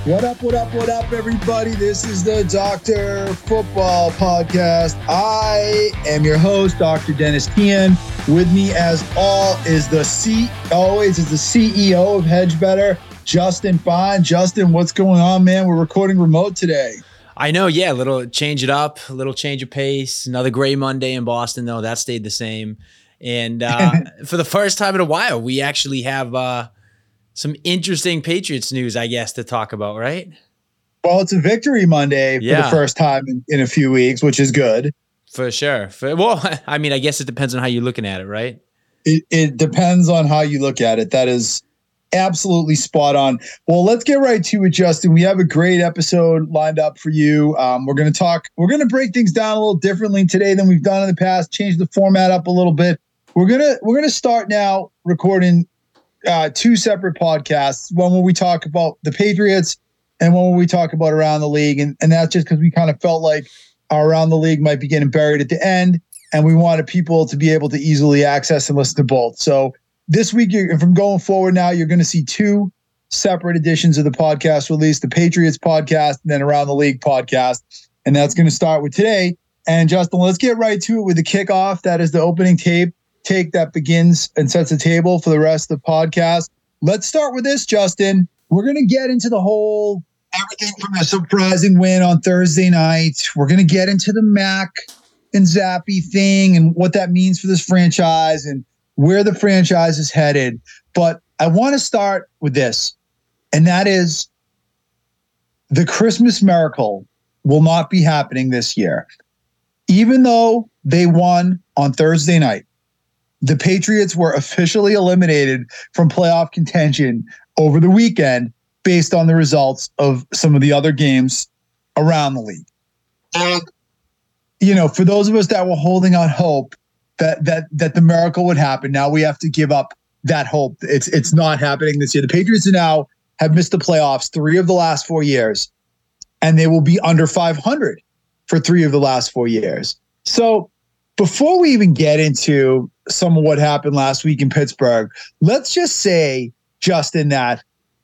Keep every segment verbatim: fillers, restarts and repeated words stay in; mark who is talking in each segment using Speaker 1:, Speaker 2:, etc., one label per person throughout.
Speaker 1: What up, what up, what up, everybody? This is the Doctor Football Podcast. I am your host, Doctor Dennis Tian. With me, as all, is the C, always is the C E O of HedgeBetter, Justin Fine. Justin, what's going on, man? We're recording remote today.
Speaker 2: I know, yeah, a little change it up, a little change of pace. Another gray Monday in Boston, though. That stayed the same. And uh, for the first time in a while, we actually have uh, some interesting Patriots news, I guess, to talk about, right?
Speaker 1: Well, it's a victory Monday for
Speaker 2: yeah.
Speaker 1: the first time in, in a few weeks, which is good.
Speaker 2: For sure. For, well, I mean, I guess it depends on how you're looking at it, right?
Speaker 1: It, it depends on how you look at it. That is absolutely spot on. Well, let's get right to it, Justin. We have a great episode lined up for you. Um, we're going to talk, we're going to break things down a little differently today than we've done in the past, change the format up a little bit. We're going to, we're going to start now recording uh, two separate podcasts. One where we talk about the Patriots and one where we talk about around the league. And, and that's just because we kind of felt like our around the league might be getting buried at the end. And we wanted people to be able to easily access and listen to both. So this week, you're, from going forward now, you're going to see two separate editions of the podcast released, the Patriots podcast and then Around the League podcast. And that's going to start with today. And Justin, let's get right to it with the kickoff. That is the opening tape, take that begins and sets the table for the rest of the podcast. Let's start with this, Justin. We're going to get into the whole everything from a surprising win on Thursday night. We're going to get into the Mac and Zappe thing and what that means for this franchise and where the franchise is headed. But I want to start with this, and that is the Christmas miracle will not be happening this year. Even though they won on Thursday night, the Patriots were officially eliminated from playoff contention over the weekend based on the results of some of the other games around the league. And, you know, for those of us that were holding out hope that that that the miracle would happen, now we have to give up that hope. It's it's not happening this year. The Patriots now have missed the playoffs three of the last four years, and they will be under five hundred for three of the last four years. So before we even get into some of what happened last week in Pittsburgh, let's just say, Justin, that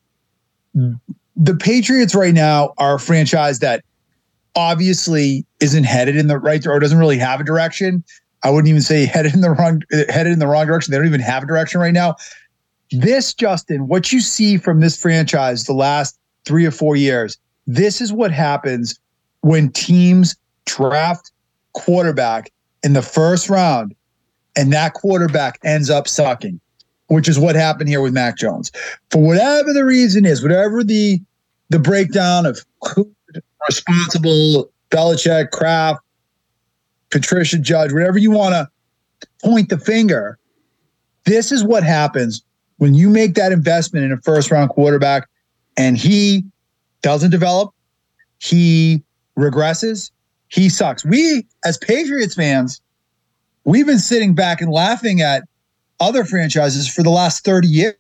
Speaker 1: the Patriots right now are a franchise that obviously isn't headed in the right or doesn't really have a direction. I wouldn't even say headed in the wrong headed in the wrong direction. They don't even have a direction right now. This, Justin, what you see from this franchise the last three or four years, this is what happens when teams draft quarterback in the first round and that quarterback ends up sucking, which is what happened here with Mac Jones. For whatever the reason is, whatever the the breakdown of who's responsible, Belichick, Kraft, Patricia Judge, whatever you want to point the finger, this is what happens when you make that investment in a first-round quarterback and he doesn't develop, he regresses, he sucks. We, as Patriots fans, we've been sitting back and laughing at other franchises for the last thirty years.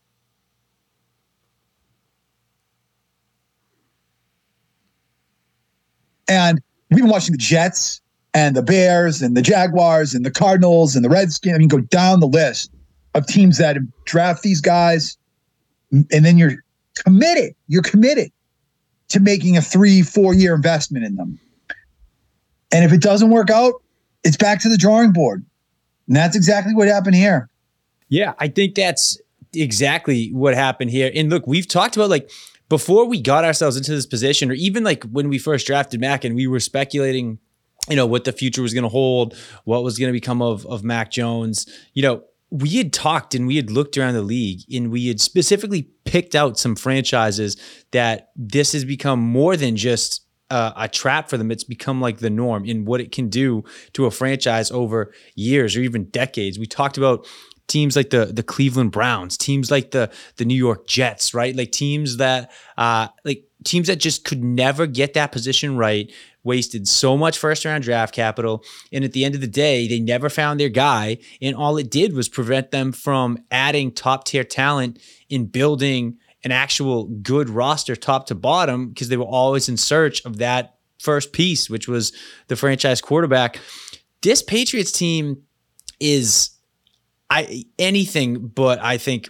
Speaker 1: And we've been watching the Jets and the Bears and the Jaguars and the Cardinals and the Redskins. I mean, go down the list of teams that draft these guys. And then you're committed. You're committed to making a three, four year investment in them. And if it doesn't work out, it's back to the drawing board. And that's exactly what happened here.
Speaker 2: Yeah, I think that's exactly what happened here. And look, we've talked about like before we got ourselves into this position, or even like when we first drafted Mac and we were speculating, you know, what the future was going to hold, what was going to become of, of Mac Jones. You know, we had talked and we had looked around the league and we had specifically picked out some franchises that this has become more than just uh, a trap for them. It's become like the norm in what it can do to a franchise over years or even decades. We talked about teams like the the Cleveland Browns, teams like the the New York Jets, right? Like teams that uh like teams that just could never get that position right, wasted so much first round draft capital, and at the end of the day, they never found their guy, and all it did was prevent them from adding top tier talent in building an actual good roster top to bottom, because they were always in search of that first piece, which was the franchise quarterback. This Patriots team is I anything but, I think,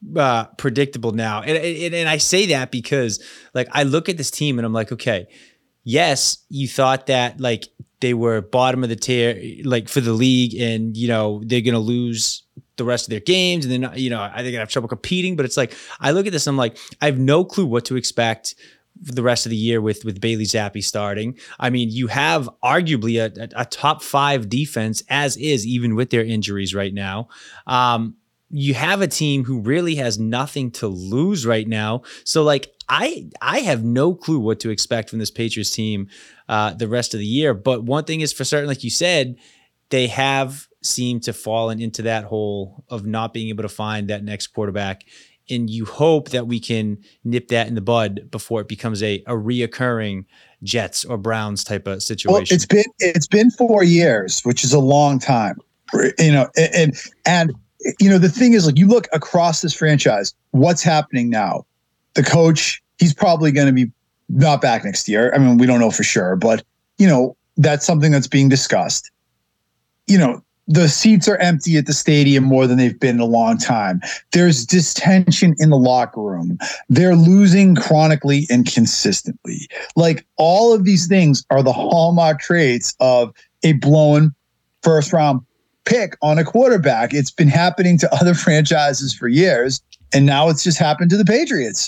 Speaker 2: uh, predictable now. And, and, and I say that because like, I look at this team and I'm like, okay, yes, you thought that like they were bottom of the tier, like for the league, and you know they're gonna lose the rest of their games, and then you know I think they're gonna have trouble competing. But it's like I look at this, I'm like I have no clue what to expect for the rest of the year with with Bailey Zappi starting. I mean, you have arguably a, a, a top five defense as is, even with their injuries right now. Um, you have a team who really has nothing to lose right now. So like I I have no clue what to expect from this Patriots team uh, the rest of the year. But one thing is for certain, like you said, they have seemed to fall into that hole of not being able to find that next quarterback. And you hope that we can nip that in the bud before it becomes a, a reoccurring Jets or Browns type of situation.
Speaker 1: Well, it's been it's been four years, which is a long time. You know, and and you know the thing is, like you look across this franchise, what's happening now? The coach, he's probably going to be not back next year. I mean, we don't know for sure, but you know that's something that's being discussed. You know, the seats are empty at the stadium more than they've been in a long time. There's distension in the locker room. They're losing chronically and consistently. Like all of these things are the hallmark traits of a blown first round pick on a quarterback. It's been happening to other franchises for years, and now it's just happened to the Patriots.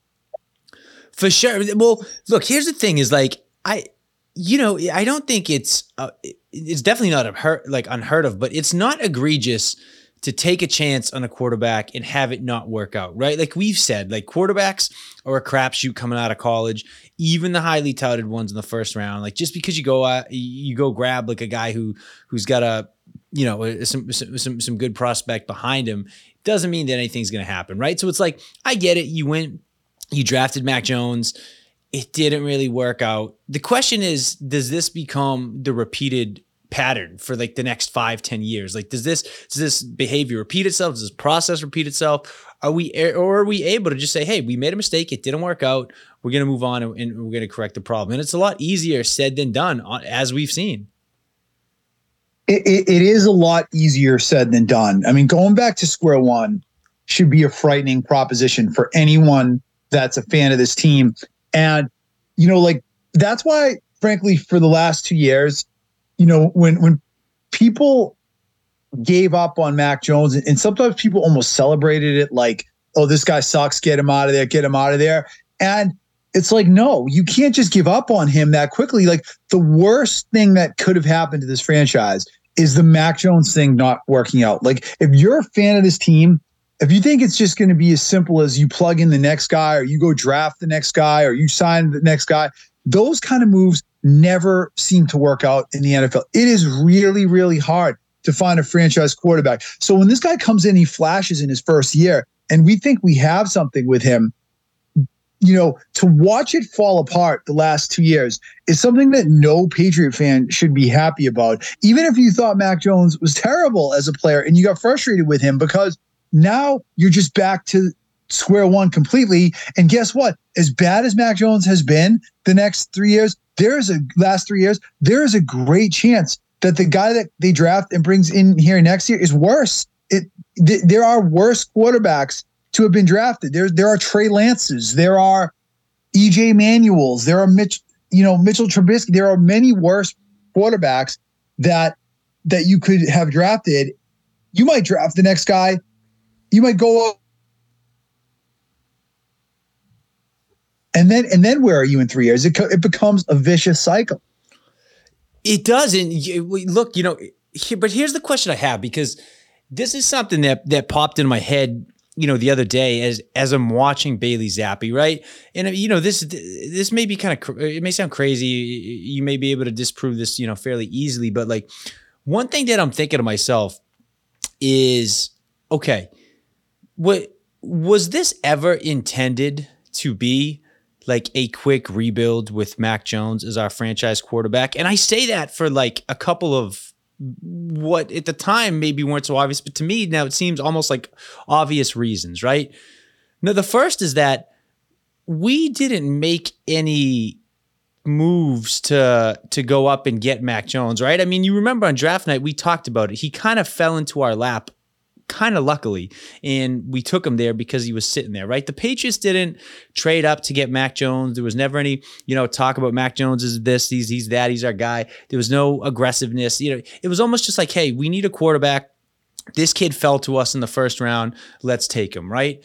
Speaker 2: For sure. Well, look, here's the thing is like, I, you know, I don't think it's, uh, it's definitely not unheard, like unheard of, but it's not egregious to take a chance on a quarterback and have it not work out, right? Like we've said, like quarterbacks are a crapshoot coming out of college, even the highly touted ones in the first round. Like just because you go, uh, you go grab like a guy who, who's got a, you know, some, some, some good prospect behind him, doesn't mean that anything's going to happen, right? So it's like, I get it. You went, you drafted Mac Jones. It didn't really work out. The question is, does this become the repeated pattern for like the next five, ten years? Like, does this, does this behavior repeat itself? Does this process repeat itself? Are we, or are we able to just say, hey, we made a mistake. It didn't work out. We're going to move on and, and we're going to correct the problem. And it's a lot easier said than done, as we've seen.
Speaker 1: It, it, it is a lot easier said than done. I mean, going back to square one should be a frightening proposition for anyone that's a fan of this team. And, you know, like, that's why, frankly, for the last two years, you know, when, when people gave up on Mac Jones, and sometimes people almost celebrated it like, oh, this guy sucks, get him out of there, get him out of there. And it's like, no, you can't just give up on him that quickly. Like, the worst thing that could have happened to this franchise is the Mac Jones thing not working out. Like, if you're a fan of this team, if you think it's just going to be as simple as you plug in the next guy, or you go draft the next guy, or you sign the next guy, those kind of moves never seem to work out in the N F L. It is really, really hard to find a franchise quarterback. So when this guy comes in, he flashes in his first year, and we think we have something with him, you know, to watch it fall apart the last two years is something that no Patriot fan should be happy about. Even if you thought Mac Jones was terrible as a player and you got frustrated with him, because now you're just back to square one completely. And guess what? As bad as Mac Jones has been the next three years, there is a last three years, there is a great chance that the guy that they draft and brings in here next year is worse. It th- there are worse quarterbacks to have been drafted. There, there are Trey Lances, there are E J Manuels, there are Mitch, you know, Mitchell Trubisky. There are many worse quarterbacks that that you could have drafted. You might draft the next guy. You might go up. And then, and then where are you in three years? It, it becomes a vicious cycle.
Speaker 2: It does. And look, you know, but here's the question I have, because this is something that, that popped in my head, you know, the other day as, as I'm watching Bailey Zappi, right? And, you know, this, this may be kind of, it may sound crazy. You may be able to disprove this, you know, fairly easily, but like one thing that I'm thinking to myself is, okay, what was this ever intended to be like a quick rebuild with Mac Jones as our franchise quarterback? And I say that for like a couple of what at the time maybe weren't so obvious, but to me now it seems almost like obvious reasons, right? Now, the first is that we didn't make any moves to to go up and get Mac Jones, right? I mean, you remember on draft night, we talked about it. He kind of fell into our lap kind of luckily. And we took him there because he was sitting there, right? The Patriots didn't trade up to get Mac Jones. There was never any, you know, talk about Mac Jones is this, he's, he's that, he's our guy. There was no aggressiveness. You know, it was almost just like, hey, we need a quarterback. This kid fell to us in the first round. Let's take him, right?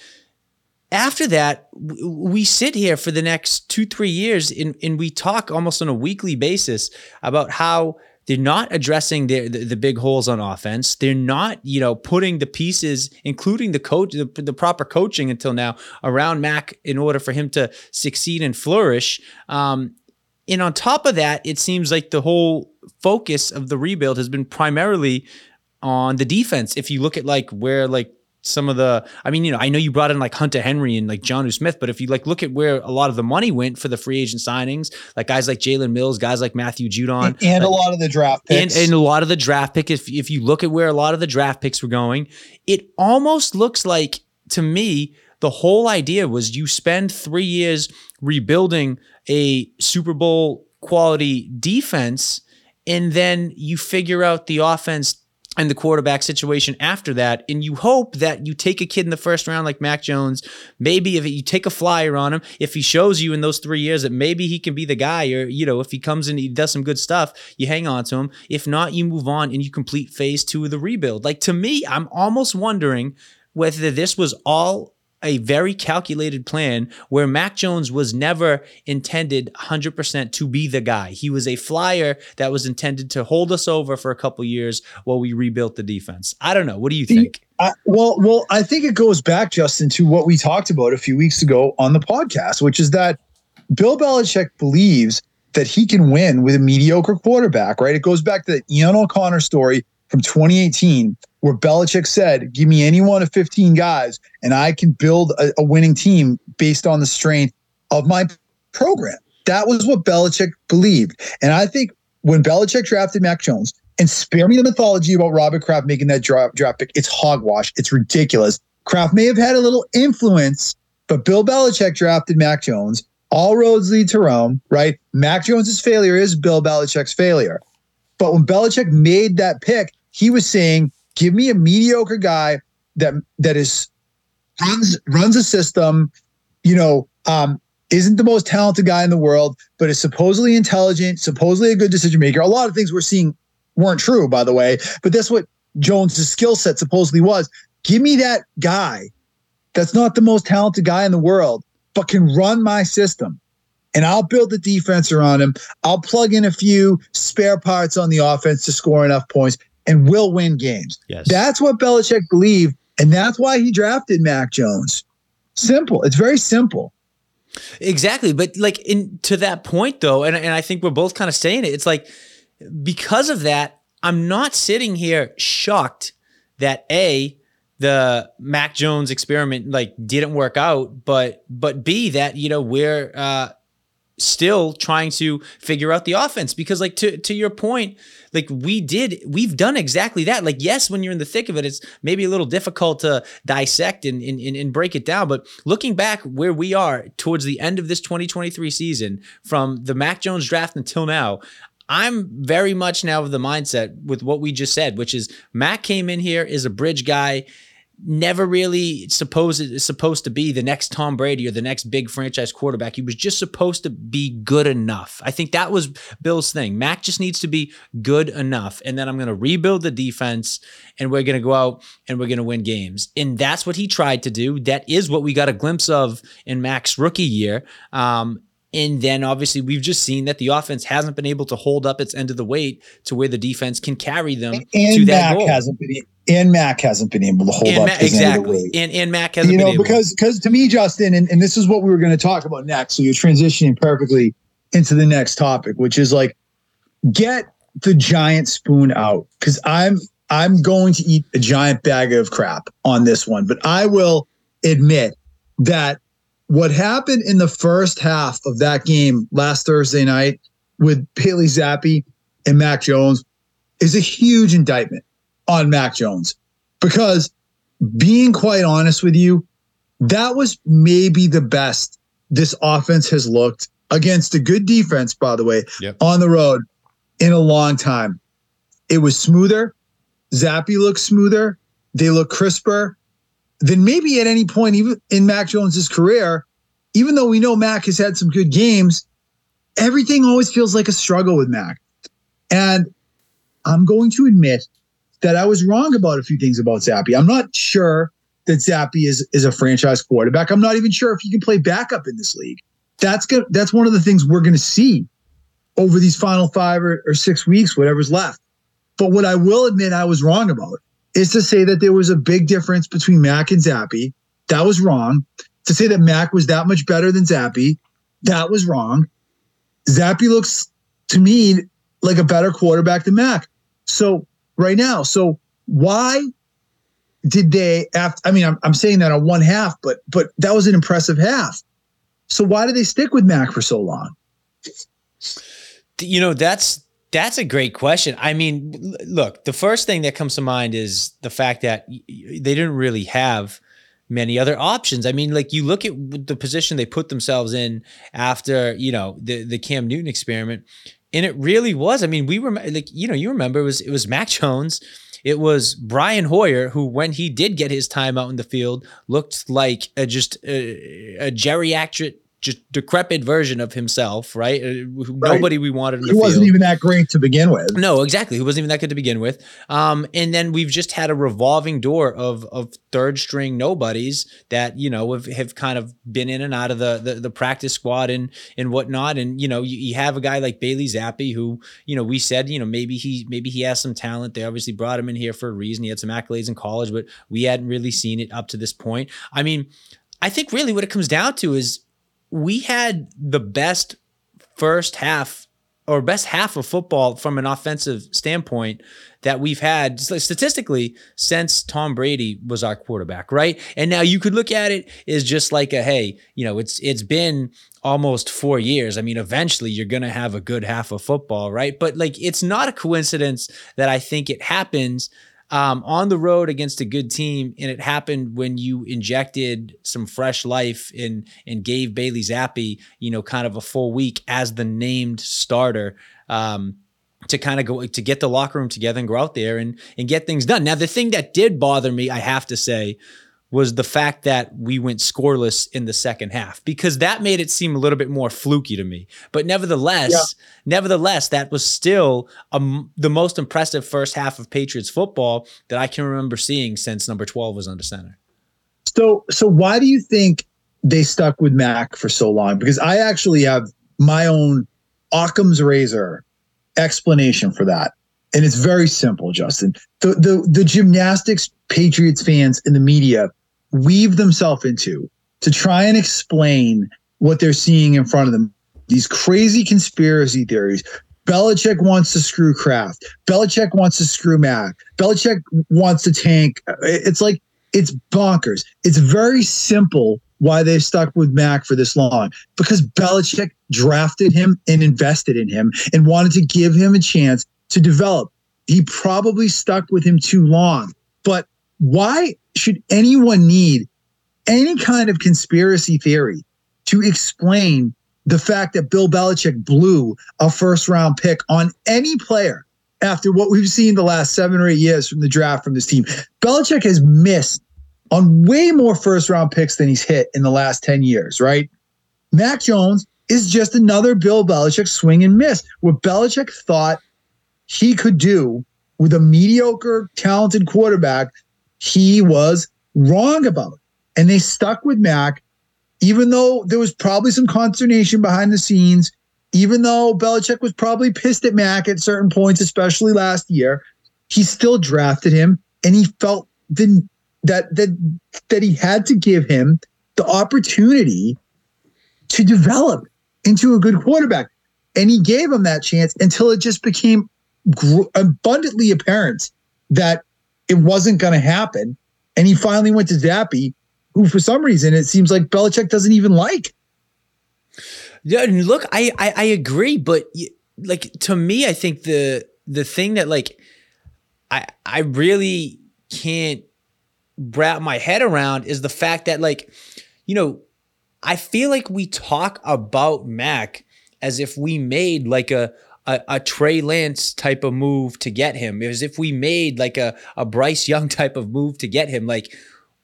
Speaker 2: After that, we sit here for the next two, three years and, and we talk almost on a weekly basis about how they're not addressing the, the, the big holes on offense. They're not, you know, putting the pieces, including the coach, the, the proper coaching until now around Mac in order for him to succeed and flourish. Um, and on top of that, it seems like the whole focus of the rebuild has been primarily on the defense. If you look at like where like some of the, I mean, you know, I know you brought in like Hunter Henry and like Jonnu Smith, but if you like look at where a lot of the money went for the free agent signings, like guys like Jalen Mills, guys like Matthew Judon,
Speaker 1: and, and
Speaker 2: like,
Speaker 1: a lot of the draft picks,
Speaker 2: and, and a lot of the draft pick. If if you look at where a lot of the draft picks were going, it almost looks like to me the whole idea was you spend three years rebuilding a Super Bowl quality defense, and then you figure out the offense and the quarterback situation after that. And you hope that you take a kid in the first round like Mac Jones, maybe if you take a flyer on him, if he shows you in those three years that maybe he can be the guy, or, you know, if he comes in, he does some good stuff, you hang on to him. If not, you move on and you complete phase two of the rebuild. Like to me, I'm almost wondering whether this was all a very calculated plan where Mac Jones was never intended one hundred percent to be the guy. He was a flyer that was intended to hold us over for a couple years while we rebuilt the defense. I don't know. What do you think?
Speaker 1: I, well, well, I think it goes back, Justin, to what we talked about a few weeks ago on the podcast, which is that Bill Belichick believes that he can win with a mediocre quarterback, right? It goes back to the Ian O'Connor story from twenty eighteen, where Belichick said, give me any one of fifteen guys and I can build a, a winning team based on the strength of my program. That was what Belichick believed. And I think when Belichick drafted Mac Jones, and spare me the mythology about Robert Kraft making that draft, draft pick, it's hogwash. It's ridiculous. Kraft may have had a little influence, but Bill Belichick drafted Mac Jones. All roads lead to Rome, right? Mac Jones's failure is Bill Belichick's failure. But when Belichick made that pick, he was saying, give me a mediocre guy that that is runs runs a system, you know, um, isn't the most talented guy in the world, but is supposedly intelligent, supposedly a good decision maker. A lot of things we're seeing weren't true, by the way, but that's what Jones's skill set supposedly was. Give me that guy that's not the most talented guy in the world, but can run my system. And I'll build the defense around him. I'll plug in a few spare parts on the offense to score enough points, and we'll win games.
Speaker 2: Yes.
Speaker 1: That's what Belichick believed, and that's why he drafted Mac Jones. Simple. It's very simple.
Speaker 2: Exactly. But like in to that point though, and, and I think we're both kind of saying it, it's like because of that, I'm not sitting here shocked that A, the Mac Jones experiment like didn't work out, but but B, that, you know, we're uh still trying to figure out the offense, because like to to your point, like we did we've done exactly that. Like yes, when you're in the thick of it, it's maybe a little difficult to dissect and and, and break it down, but looking back where we are towards the end of this twenty twenty-three season, from the Mac Jones draft until now, I'm very much now of the mindset with what we just said, which is Mac came in here as a bridge guy, never really supposed supposed to be the next Tom Brady or the next big franchise quarterback. He was just supposed to be good enough. I think that was Bill's thing. Mac just needs to be good enough, and then I'm going to rebuild the defense, and we're going to go out and we're going to win games. And that's what he tried to do. That is what we got a glimpse of in Mac's rookie year. Um, And then obviously we've just seen that the offense hasn't been able to hold up its end of the weight to where the defense can carry them
Speaker 1: and
Speaker 2: to that
Speaker 1: Mac
Speaker 2: goal.
Speaker 1: Hasn't been, and Mac hasn't been able to hold
Speaker 2: and
Speaker 1: up
Speaker 2: Mac,
Speaker 1: his
Speaker 2: exactly.
Speaker 1: end of the weight.
Speaker 2: And, and Mac hasn't
Speaker 1: you know,
Speaker 2: been able.
Speaker 1: because because to me, Justin, and, and this is what we were going to talk about next. So you're transitioning perfectly into the next topic, which is like, get the giant spoon out, because I'm I'm going to eat a giant bag of crap on this one. But I will admit that what happened in the first half of that game last Thursday night with Bailey Zappi and Mac Jones is a huge indictment on Mac Jones, because being quite honest with you, that was maybe the best this offense has looked against a good defense, by the way,
Speaker 2: Yep.
Speaker 1: on the road in a long time. It was smoother. Zappi looked smoother. They look crisper than maybe at any point even in Mac Jones's career. Even though we know Mac has had some good games, everything always feels like a struggle with Mac. And I'm going to admit that I was wrong about a few things about Zappe. I'm not sure that Zappe is, is a franchise quarterback. I'm not even sure if he can play backup in this league. That's good. That's one of the things we're going to see over these final five or, or six weeks, whatever's left. But what I will admit I was wrong about is to say that there was a big difference between Mac and Zappe. That was wrong. To say that Mac was that much better than Zappe, that was wrong. Zappe looks to me like a better quarterback than Mac. So right now, so why did they? After, I mean, I'm I'm saying that on one half, but but that was an impressive half. So why did they stick with Mac for so long?
Speaker 2: You know, that's that's a great question. I mean, look, the first thing that comes to mind is the fact that they didn't really have many other options. I mean, like you look at the position they put themselves in after, you know, the the Cam Newton experiment, and it really was. I mean, we were like, you know, you remember it was it was Mac Jones. It was Brian Hoyer, who, when he did get his time out in the field, looked like a, just a, a geriatric, just decrepit version of himself, right? Uh, right. Nobody we wanted in the
Speaker 1: field. He wasn't
Speaker 2: field.
Speaker 1: even that great to begin with.
Speaker 2: No, exactly. He wasn't even that good to begin with. Um, and then we've just had a revolving door of of third string nobodies that, you know, have, have kind of been in and out of the the, the practice squad and and whatnot. And, you know, you, you have a guy like Bailey Zappe who, you know, we said, you know, maybe he maybe he has some talent. They obviously brought him in here for a reason. He had some accolades in college, but we hadn't really seen it up to this point. I mean, I think really what it comes down to is we had the best first half or best half of football from an offensive standpoint that we've had statistically since Tom Brady was our quarterback, right? And now you could look at it as just like a, hey, you know, it's it's been almost four years. I mean, eventually you're going to have a good half of football, right? But like, it's not a coincidence that I think it happens Um, on the road against a good team, and it happened when you injected some fresh life and and gave Bailey Zappe, you know, kind of a full week as the named starter um, to kind of go to get the locker room together and go out there and and get things done. Now, the thing that did bother me, I have to say, was the fact that we went scoreless in the second half, because that made it seem a little bit more fluky to me. But nevertheless, yeah. nevertheless, that was still um, the most impressive first half of Patriots football that I can remember seeing since number twelve was under center.
Speaker 1: So, so why do you think they stuck with Mac for so long? Because I actually have my own Occam's razor explanation for that. And it's very simple, Justin. The, the, the gymnastics Patriots fans in the media weave themselves into to try and explain what they're seeing in front of them. These crazy conspiracy theories. Belichick wants to screw Kraft. Belichick wants to screw Mac. Belichick wants to tank. It's like, it's bonkers. It's very simple why they've stuck with Mac for this long. Because Belichick drafted him and invested in him and wanted to give him a chance to develop. He probably stuck with him too long. But why should anyone need any kind of conspiracy theory to explain the fact that Bill Belichick blew a first round pick on any player after what we've seen the last seven or eight years from the draft from this team? Belichick has missed on way more first round picks than he's hit in the last ten years, right? Mac Jones is just another Bill Belichick swing and miss. What Belichick thought he could do with a mediocre, talented quarterback, he was wrong about. And they stuck with Mac, even though there was probably some consternation behind the scenes, even though Belichick was probably pissed at Mac at certain points, especially last year. He still drafted him, and he felt the, that that that he had to give him the opportunity to develop into a good quarterback. And he gave him that chance until it just became gr- abundantly apparent that it wasn't going to happen. And he finally went to Zappe, who for some reason it seems like Belichick doesn't even like.
Speaker 2: Yeah, look, I, I I agree, but like to me, I think the the thing that like I I really can't wrap my head around is the fact that, like, you know, I feel like we talk about Mac as if we made like a a, a Trey Lance type of move to get him, as if we made like a, a Bryce Young type of move to get him. Like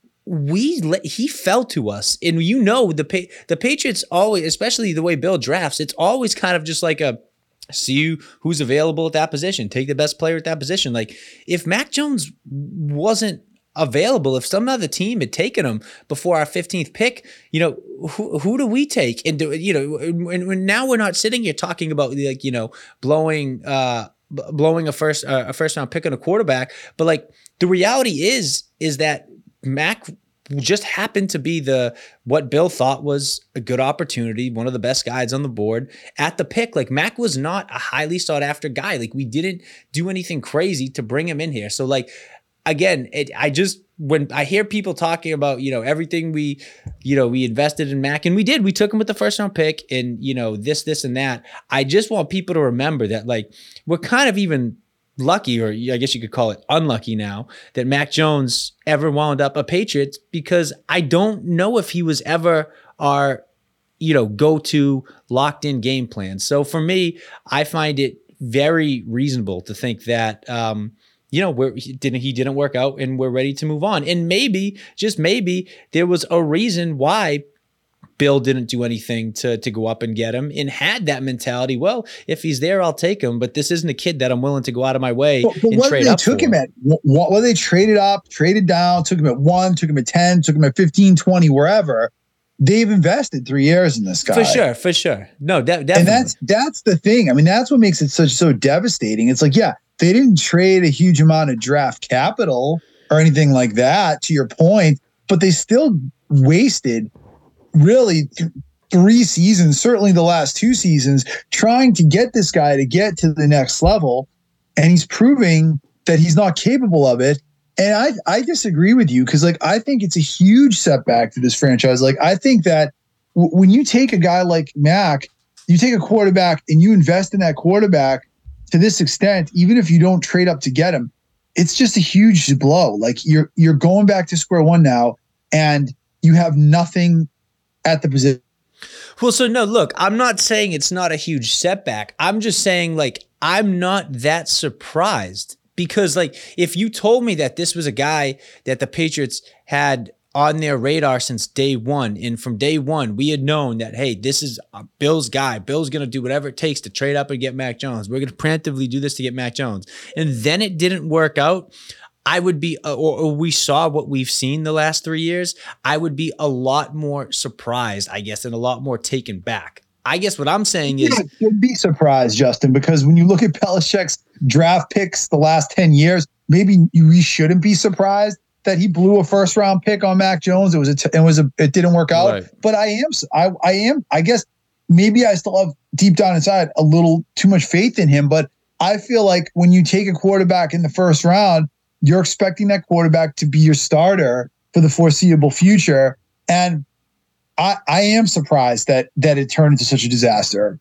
Speaker 2: we, let, he fell to us. And you know, the pa- the Patriots always, especially the way Bill drafts, it's always kind of just like a, see who's available at that position, take the best player at that position. Like if Mac Jones wasn't available, if some other team had taken him before our fifteenth pick, you know, who who do we take? And do, you know, and, and now we're not sitting here talking about like, you know, blowing uh blowing a first uh, a first round pick on a quarterback, but like the reality is is that Mac just happened to be the what Bill thought was a good opportunity, one of the best guys on the board at the pick. Like Mac was not a highly sought after guy. Like we didn't do anything crazy to bring him in here. So like again, it, I just when I hear people talking about, you know, everything we, you know, we invested in Mac, and we did, we took him with the first round pick, and you know this, this, and that. I just want people to remember that like we're kind of even lucky, or I guess you could call it unlucky now, that Mac Jones ever wound up a Patriot, because I don't know if he was ever our, you know, go-to locked-in game plan. So for me, I find it very reasonable to think that, um, you know, we're, he didn't he didn't work out, and we're ready to move on. And maybe, just maybe, there was a reason why Bill didn't do anything to to go up and get him, and had that mentality. Well, if he's there, I'll take him. But this isn't a kid that I'm willing to go out of my way
Speaker 1: but, but
Speaker 2: and trade
Speaker 1: they
Speaker 2: up
Speaker 1: took
Speaker 2: for.
Speaker 1: him at what? Well, they traded up, traded down, took him at one, took him at ten, took him at fifteen, twenty, wherever. They've invested three years in this guy
Speaker 2: for sure, for sure. No, de- definitely.
Speaker 1: And that's that's the thing. I mean, that's what makes it such so devastating. It's like, yeah, they didn't trade a huge amount of draft capital or anything like that, to your point, but they still wasted really th- three seasons, certainly the last two seasons, trying to get this guy to get to the next level. And he's proving that he's not capable of it. And I, I disagree with you, because like I think it's a huge setback to this franchise. Like I think that w- when you take a guy like Mac, you take a quarterback and you invest in that quarterback to this extent, even if you don't trade up to get him, it's just a huge blow. Like you're you're going back to square one now, and you have nothing at the position.
Speaker 2: Well, so no, look, I'm not saying it's not a huge setback. I'm just saying, like, I'm not that surprised, because, like, if you told me that this was a guy that the Patriots had on their radar since day one, and from day one, we had known that, hey, this is Bill's guy. Bill's going to do whatever it takes to trade up and get Mac Jones. We're going to preemptively do this to get Mac Jones. And then it didn't work out. I would be, or, or we saw what we've seen the last three years, I would be a lot more surprised, I guess, and a lot more taken back. I guess what I'm saying is,
Speaker 1: yeah, you'd be surprised, Justin, because when you look at Belichick's draft picks the last ten years, maybe we shouldn't be surprised that he blew a first round pick on Mac Jones. It was a, t- it was a, it didn't work out,
Speaker 2: right.
Speaker 1: But I am, I, I am, I guess maybe I still have deep down inside a little too much faith in him, but I feel like when you take a quarterback in the first round, you're expecting that quarterback to be your starter for the foreseeable future. And I, I am surprised that that it turned into such a disaster.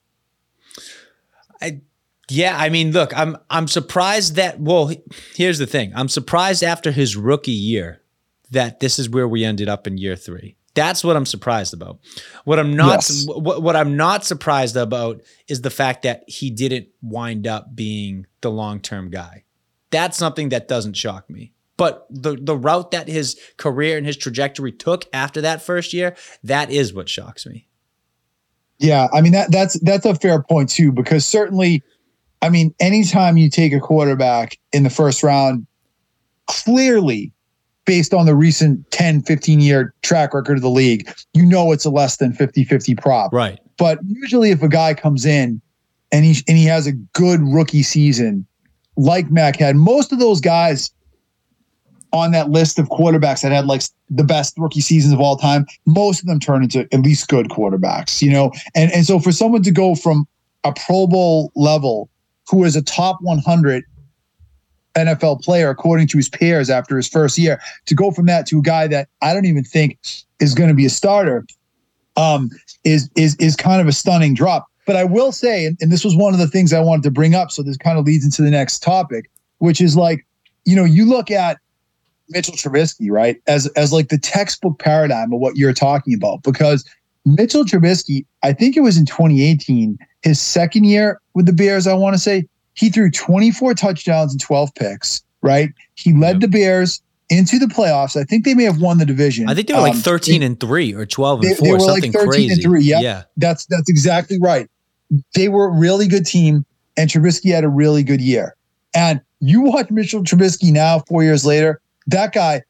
Speaker 2: I, yeah, I mean, look, I'm I'm surprised that, well, here's the thing. I'm surprised after his rookie year that this is where we ended up in year three. That's what I'm surprised about. What I'm not yes. what, what I'm not surprised about is the fact that he didn't wind up being the long-term guy. That's something that doesn't shock me. But the the route that his career and his trajectory took after that first year, that is what shocks me.
Speaker 1: Yeah, I mean, that that's that's a fair point too, because certainly, I mean, anytime you take a quarterback in the first round, clearly based on the recent ten, fifteen year track record of the league, you know it's a less than fifty-fifty prop.
Speaker 2: Right.
Speaker 1: But usually if a guy comes in and he and he has a good rookie season, like Mac had, most of those guys on that list of quarterbacks that had like the best rookie seasons of all time, most of them turn into at least good quarterbacks, you know? And, and so for someone to go from a Pro Bowl level, who is a top one hundred N F L player, according to his peers after his first year, to go from that to a guy that I don't even think is going to be a starter, um, is, is, is kind of a stunning drop. But I will say, and, and this was one of the things I wanted to bring up, so this kind of leads into the next topic, which is like, you know, you look at Mitchell Trubisky, right, as as like the textbook paradigm of what you're talking about, because Mitchell Trubisky, I think it was in twenty eighteen, His second year with the Bears, I want to say, he threw twenty-four touchdowns and twelve picks, right? He led yep. the Bears into the playoffs. I think they may have won the division.
Speaker 2: I think they were like thirteen um, and three or twelve and
Speaker 1: they,
Speaker 2: four.
Speaker 1: They were
Speaker 2: something
Speaker 1: like thirteen
Speaker 2: crazy.
Speaker 1: and three. Yep.
Speaker 2: Yeah,
Speaker 1: that's that's exactly right. They were a really good team, and Trubisky had a really good year. And you watch Mitchell Trubisky now, four years later, that guy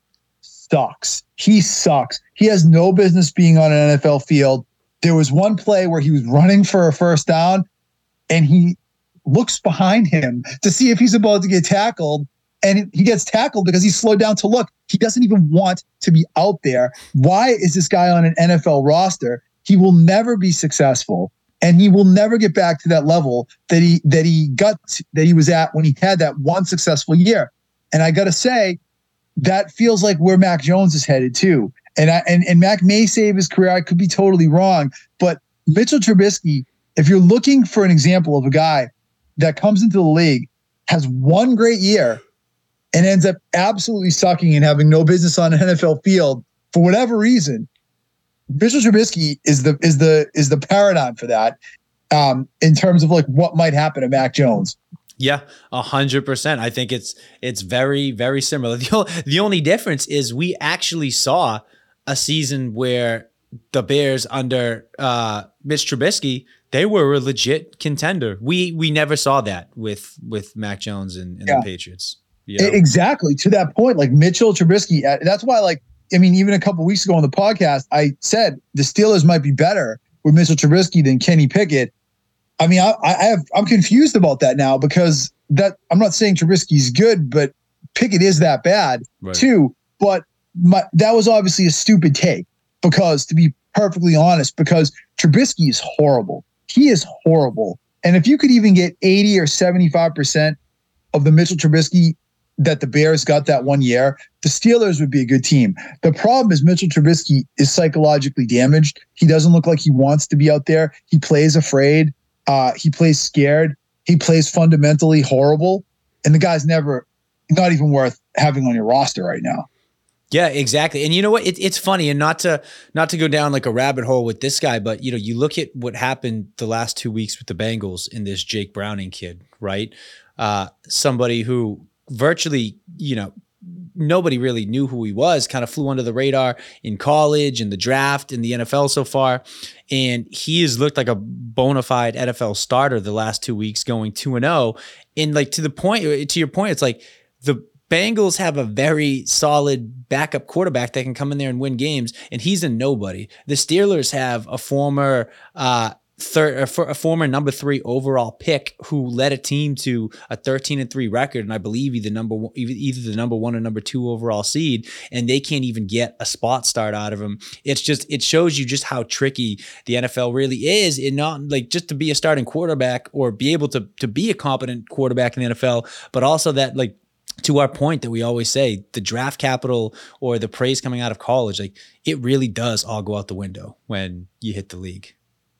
Speaker 1: sucks. He sucks. He has no business being on an N F L field. There was one play where he was running for a first down, and he looks behind him to see if he's about to get tackled. And he gets tackled because he's slowed down to look. He doesn't even want to be out there. Why is this guy on an N F L roster? He will never be successful, and he will never get back to that level that he that he got that he was at when he had that one successful year. And I got to say, that feels like where Mac Jones is headed too. And I and, and Mac may save his career. I could be totally wrong, but Mitchell Trubisky, if you're looking for an example of a guy that comes into the league, has one great year, and ends up absolutely sucking and having no business on an N F L field for whatever reason, Mitchell Trubisky is the is the is the paradigm for that um, in terms of like what might happen to Mac Jones.
Speaker 2: Yeah, a hundred percent. I think it's it's very very similar. The, the only difference is we actually saw a season where the Bears under uh, Mitch Trubisky, they were a legit contender. We we never saw that with with Mac Jones and, and yeah. the Patriots. You know?
Speaker 1: Exactly. To that point, like Mitchell Trubisky, that's why, like, I mean, even a couple weeks ago on the podcast, I said the Steelers might be better with Mitchell Trubisky than Kenny Pickett. I mean, I, I have, I'm confused about that now because that I'm not saying Trubisky's good, but Pickett is that bad right. too. But my, that was obviously a stupid take because, to be perfectly honest, because Trubisky is horrible. He is horrible. And if you could even get eighty or seventy-five percent of the Mitchell Trubisky that the Bears got that one year, the Steelers would be a good team. The problem is Mitchell Trubisky is psychologically damaged. He doesn't look like he wants to be out there. He plays afraid. Uh, he plays scared. He plays fundamentally horrible. And the guy's never, not even worth having on your roster right now.
Speaker 2: Yeah, exactly. And you know what? It, it's funny, and not to not to go down like a rabbit hole with this guy, but you know, you look at what happened the last two weeks with the Bengals and this Jake Browning kid, right? Uh, somebody who virtually, you know, nobody really knew who he was, kind of flew under the radar in college, in the draft, in the N F L so far. And he has looked like a bona fide N F L starter the last two weeks, going two and oh. And like to the point, to your point, it's like the Bengals have a very solid backup quarterback that can come in there and win games, and he's a nobody. The Steelers have a former uh Third, a former number three overall pick who led a team to a thirteen and three record, and I believe either number one, either the number one or number two overall seed, and they can't even get a spot start out of him. It's just it shows you just how tricky the N F L really is, and not like just to be a starting quarterback or be able to to be a competent quarterback in the N F L, but also that, like, to our point that we always say, the draft capital or the praise coming out of college, like it really does all go out the window when you hit the league.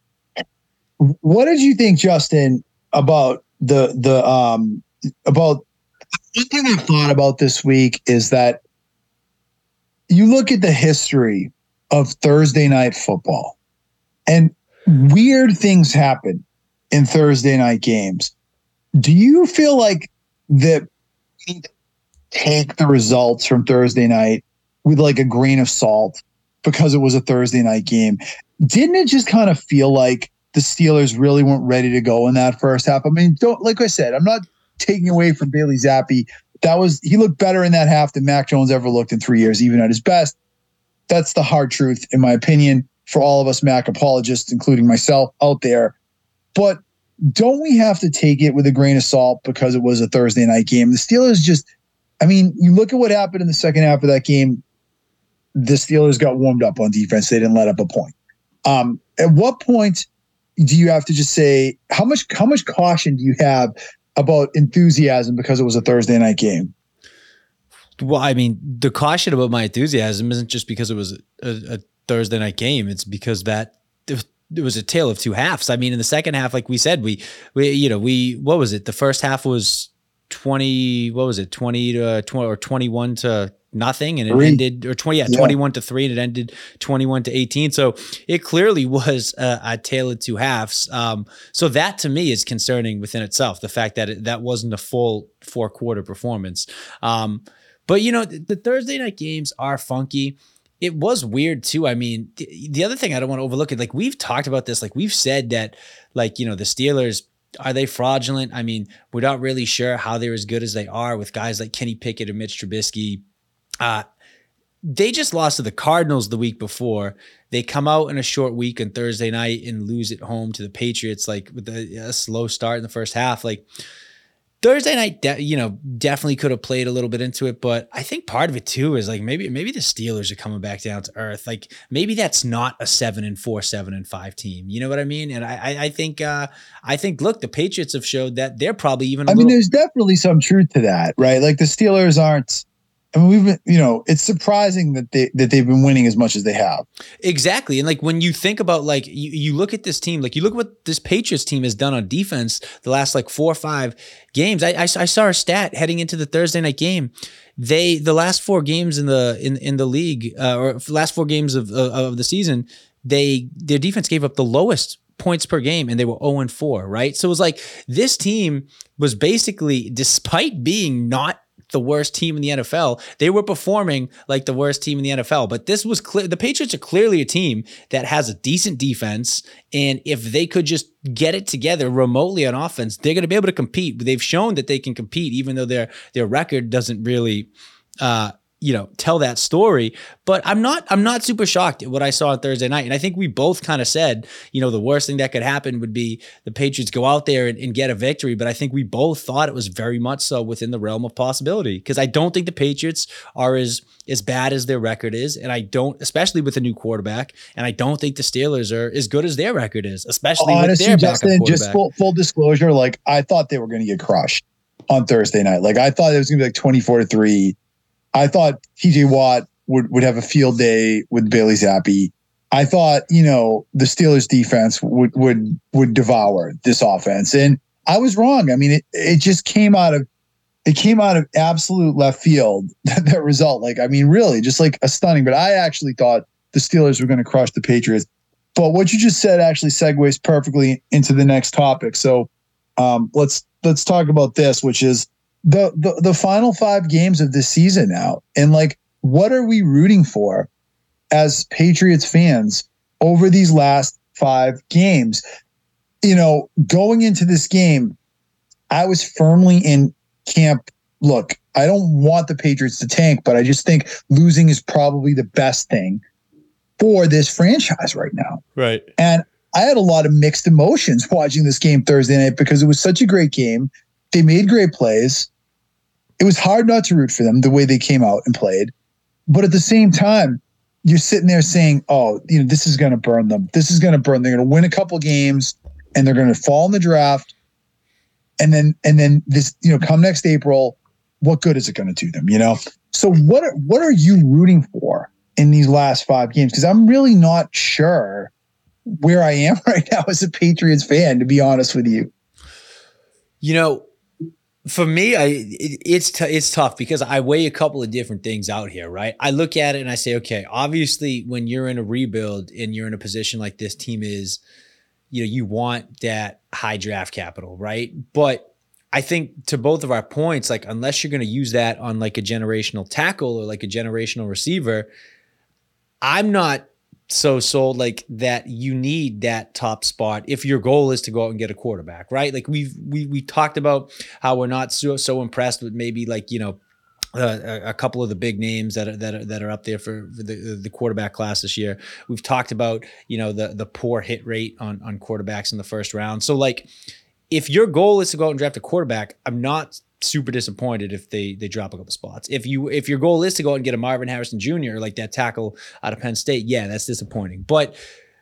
Speaker 1: What did you think, Justin, about the the um about one thing I thought about this week is that you look at the history of Thursday night football, and weird things happen in Thursday night games. Do you feel like that take the results from Thursday night with like a grain of salt because it was a Thursday night game? Didn't it just kind of feel like the Steelers really weren't ready to go in that first half? I mean, don't, like I said, I'm not taking away from Bailey Zappi. That was, he looked better in that half than Mac Jones ever looked in three years, even at his best. That's the hard truth, in my opinion, for all of us Mac apologists, including myself out there. But don't we have to take it with a grain of salt because it was a Thursday night game? The Steelers just, I mean, you look at what happened in the second half of that game. The Steelers got warmed up on defense. They didn't let up a point. Um, at what point do you have to just say, how much how much caution do you have about enthusiasm because it was a Thursday night game?
Speaker 2: Well, I mean, the caution about my enthusiasm isn't just because it was a, a Thursday night game. It's because that it was a tale of two halves. I mean, in the second half, like we said, we, we, you know, we, what was it? The first half was twenty, what was it, twenty to twenty or twenty-one to nothing, and it
Speaker 1: Three.
Speaker 2: ended, or twenty, yeah,
Speaker 1: Yeah.
Speaker 2: twenty-one to three, and it ended twenty-one to eighteen. So it clearly was a, a tale of two halves. Um, so that to me is concerning within itself, the fact that it, that wasn't a full four quarter performance. Um, but you know, the, the Thursday night games are funky. It was weird too. I mean, the, the other thing I don't want to overlook it, like we've talked about this, like we've said that, like, you know, the Steelers, are they fraudulent? I mean, we're not really sure how they're as good as they are with guys like Kenny Pickett and Mitch Trubisky. Uh, they just lost to the Cardinals the week before. They come out in a short week on Thursday night and lose at home to the Patriots, like with a, a slow start in the first half. Like Thursday night, de- you know, definitely could have played a little bit into it, but I think part of it too is like maybe maybe the Steelers are coming back down to earth. Like maybe that's not a seven and four, seven and five team. You know what I mean? And I I, I think uh, I think look, the Patriots have showed that they're probably even. A
Speaker 1: I
Speaker 2: little-
Speaker 1: mean, there's definitely some truth to that, right? Like the Steelers aren't. I mean, we've been, you know, it's surprising that they that they've been winning as much as they have.
Speaker 2: Exactly. And like when you think about like you, you look at this team, like you look at what this Patriots team has done on defense the last like four or five games. I, I, I saw a stat heading into the Thursday night game. They the last four games in the in in the league uh, or last four games of uh, of the season, they their defense gave up the lowest points per game, and they were oh and four. Right. So it was like this team was basically, despite being not the worst team in the N F L, they were performing like the worst team in the N F L. But this was clear. The Patriots are clearly a team that has a decent defense. And if they could just get it together remotely on offense, they're going to be able to compete. They've shown that they can compete, even though their, their record doesn't really, uh, you know, tell that story. But I'm not, I'm not super shocked at what I saw on Thursday night. And I think we both kind of said, you know, the worst thing that could happen would be the Patriots go out there and, and get a victory. But I think we both thought it was very much so within the realm of possibility, because I don't think the Patriots are as, as bad as their record is. And I don't, especially with a new quarterback. And I don't think the Steelers are as good as their record is, especially
Speaker 1: Honestly,
Speaker 2: with their backup
Speaker 1: Justin,
Speaker 2: quarterback.
Speaker 1: just full, full disclosure, like I thought they were going to get crushed on Thursday night. Like I thought it was going to be like twenty-four to three. I thought T J Watt would, would have a field day with Bailey Zappi. I thought, you know, the Steelers defense would would would devour this offense. And I was wrong. I mean, it, it just came out of it came out of absolute left field, that, that result. Like, I mean, really, just like a stunning. But I actually thought the Steelers were going to crush the Patriots. But what you just said actually segues perfectly into the next topic. So um, let's let's talk about this, which is The, the the final five games of this season now. And like, what are we rooting for as Patriots fans over these last five games? You know, going into this game, I was firmly in camp. Look, I don't want the Patriots to tank, but I just think losing is probably the best thing for this franchise right now.
Speaker 2: Right.
Speaker 1: And I had a lot of mixed emotions watching this game Thursday night because it was such a great game. They made great plays. It was hard not to root for them the way they came out and played. But at the same time, you're sitting there saying, oh, you know, this is going to burn them. This is going to burn. They're going to win a couple games and they're going to fall in the draft. And then, and then this, you know, come next April, what good is it going to do them? You know? So what are, what are you rooting for in these last five games? Because I'm really not sure where I am right now as a Patriots fan, to be honest with you.
Speaker 2: You know, for me, I it, it's t- it's tough because I weigh a couple of different things out here, right? I look at it and I say, okay, obviously when you're in a rebuild and you're in a position like this team is, you know, you want that high draft capital, right? But I think to both of our points, like unless you're going to use that on like a generational tackle or like a generational receiver, I'm not so sold like that you need that top spot if your goal is to go out and get a quarterback, right? Like we've we we talked about how we're not so so impressed with maybe like, you know, uh, a, a couple of the big names that are that are, that are up there for, for the the quarterback class this year. We've talked about, you know, the the poor hit rate on on quarterbacks in the first round. So like if your goal is to go out and draft a quarterback, I'm not super disappointed if they they drop a couple spots. If you if your goal is to go out and get a Marvin Harrison Junior, like that tackle out of Penn State, yeah, that's disappointing. But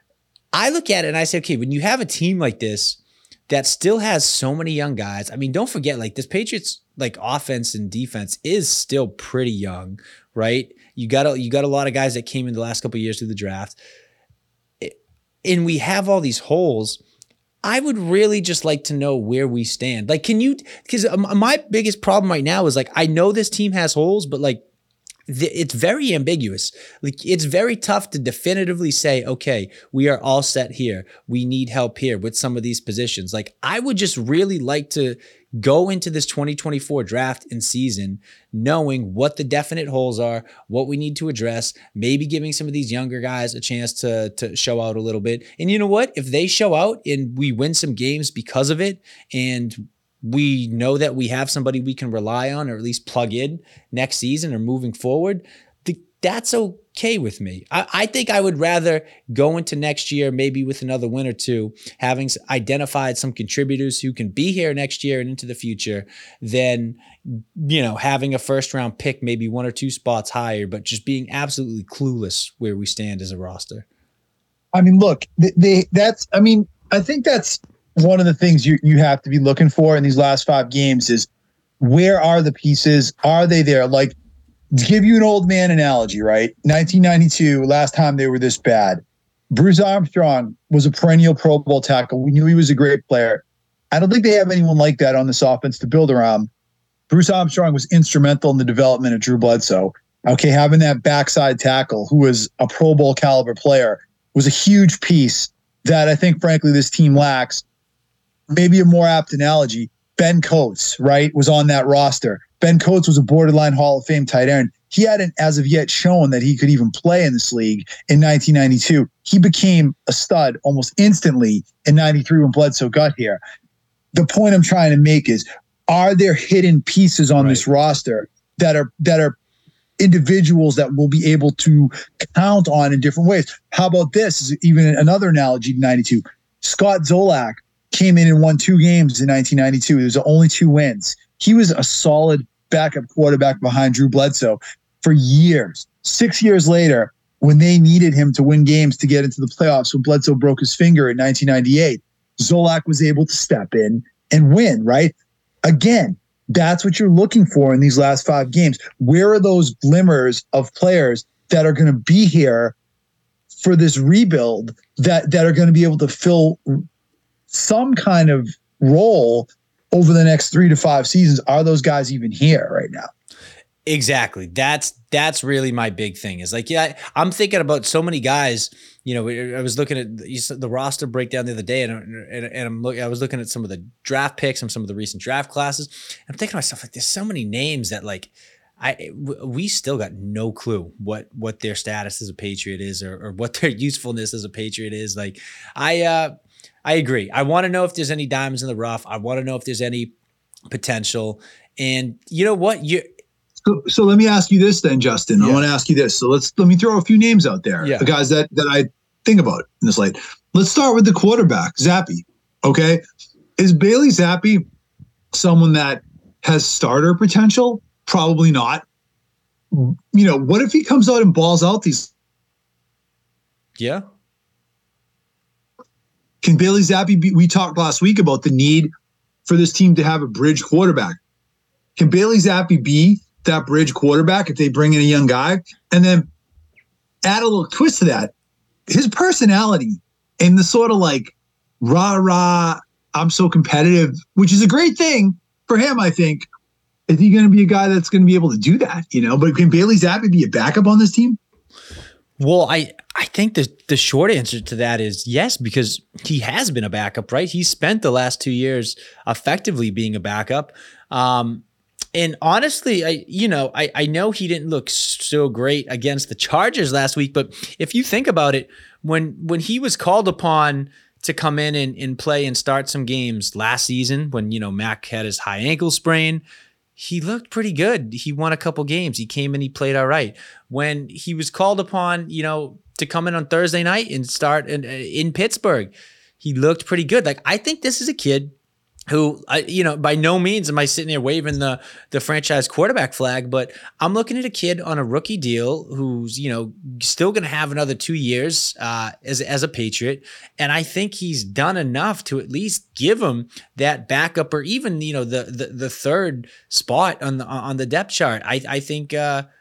Speaker 2: I look at it and I say, okay, when you have a team like this that still has so many young guys, I mean, don't forget, like this Patriots like offense and defense is still pretty young, right? You got a, you got a lot of guys that came in the last couple of years through the draft, and we have all these holes. I would really just like to know where we stand. Like, can you, because my biggest problem right now is like, I know this team has holes, but like, it's very ambiguous. Like, it's very tough to definitively say, okay, we are all set here. We need help here with some of these positions. Like, I would just really like to go into this twenty twenty-four draft and season knowing what the definite holes are, what we need to address, maybe giving some of these younger guys a chance to, to show out a little bit. And you know what? If they show out and we win some games because of it, and we know that we have somebody we can rely on or at least plug in next season or moving forward, th- that's okay with me. I, I think I would rather go into next year, maybe with another win or two, having identified some contributors who can be here next year and into the future, than, you know, having a first round pick, maybe one or two spots higher, but just being absolutely clueless where we stand as a roster.
Speaker 1: I mean, look, they, they that's, I mean, I think that's one of the things you, you have to be looking for in these last five games is, where are the pieces? Are they there? Like, to give you an old man analogy, right? nineteen ninety-two, last time they were this bad. Bruce Armstrong was a perennial Pro Bowl tackle. We knew he was a great player. I don't think they have anyone like that on this offense to build around. Bruce Armstrong was instrumental in the development of Drew Bledsoe. Okay, having that backside tackle who was a Pro Bowl caliber player was a huge piece that I think, frankly, this team lacks. Maybe a more apt analogy, Ben Coates, right, was on that roster. Ben Coates was a borderline Hall of Fame tight end. He hadn't, as of yet, shown that he could even play in this league in nineteen ninety-two. He became a stud almost instantly in ninety-three when Bledsoe got here. The point I'm trying to make is, are there hidden pieces on right. this roster that are that are individuals that will be able to count on in different ways? How about this? Is even another analogy to ninety-two. Scott Zolak came in and won two games in nineteen ninety-two. There was only two wins. He was a solid backup quarterback behind Drew Bledsoe for years. Six years later, when they needed him to win games to get into the playoffs, when Bledsoe broke his finger in nineteen ninety-eight, Zolak was able to step in and win, right? Again, that's what you're looking for in these last five games. Where are those glimmers of players that are going to be here for this rebuild that, that are going to be able to fill some kind of role over the next three to five seasons? Are those guys even here right now?
Speaker 2: Exactly. That's that's really my big thing. Is like, yeah, I'm thinking about so many guys. You know, I was looking at the roster breakdown the other day, and and, and I'm look, I was looking at some of the draft picks and some of the recent draft classes. I'm thinking to myself, like, there's so many names that like I we still got no clue what what their status as a Patriot is, or, or what their usefulness as a Patriot is. Like, I. uh I agree. I want to know if there's any diamonds in the rough. I want to know if there's any potential. And you know what? You
Speaker 1: so, so let me ask you this then, Justin. Yeah. I want to ask you this. So let's let me throw a few names out there. Yeah. The guys that that I think about in this light. Let's start with the quarterback, Zappe. Okay. Is Bailey Zappe someone that has starter potential? Probably not. You know, what if he comes out and balls out these?
Speaker 2: Yeah.
Speaker 1: Can Bailey Zappe be, we talked last week about the need for this team to have a bridge quarterback. Can Bailey Zappe be that bridge quarterback if they bring in a young guy? And then add a little twist to that. His personality and the sort of like rah, rah, I'm so competitive, which is a great thing for him, I think. Is he going to be a guy that's going to be able to do that? You know, but can Bailey Zappe be a backup on this team?
Speaker 2: Well, I, I think the the short answer to that is yes, because he has been a backup, right? He spent the last two years effectively being a backup. Um, and honestly, I you know, I, I know he didn't look so great against the Chargers last week, but if you think about it, when when he was called upon to come in and, and play and start some games last season, when, you know, Mac had his high ankle sprain, he looked pretty good. He won a couple games. He came in, he played all right. When he was called upon, you know, to come in on Thursday night and start in, in Pittsburgh, he looked pretty good. Like, I think this is a kid who, I, you know, by no means am I sitting there waving the the franchise quarterback flag, but I'm looking at a kid on a rookie deal who's, you know, still going to have another two years uh, as as a Patriot, and I think he's done enough to at least give him that backup, or even, you know, the the, the third spot on the on the depth chart. I I think. Uh,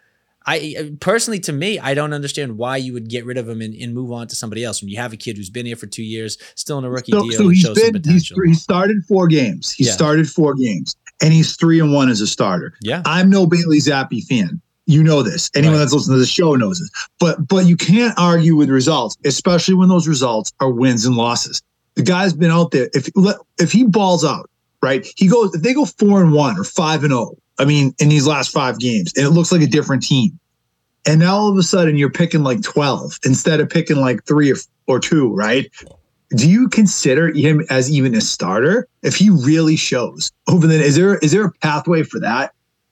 Speaker 2: I personally, to me, I don't understand why you would get rid of him and, and move on to somebody else when you have a kid who's been here for two years, still in a rookie
Speaker 1: so,
Speaker 2: deal,
Speaker 1: so
Speaker 2: and
Speaker 1: he's
Speaker 2: shows some
Speaker 1: been,
Speaker 2: potential.
Speaker 1: He's, he started four games. He
Speaker 2: Yeah.
Speaker 1: started four games, and he's three and one as a starter.
Speaker 2: Yeah.
Speaker 1: I'm no Bailey Zappi fan. You know this. Anyone
Speaker 2: Right.
Speaker 1: that's listening to the show knows this. But but you can't argue with results, especially when those results are wins and losses. The guy's been out there. If if he balls out, right? He goes. If they go four and one or five and zero, I mean, in these last five games, and it looks like a different team. And now all of a sudden you're picking like twelve instead of picking like three or, or two, right? Do you consider him as even a starter if he really shows over the? Is there is there a pathway for that?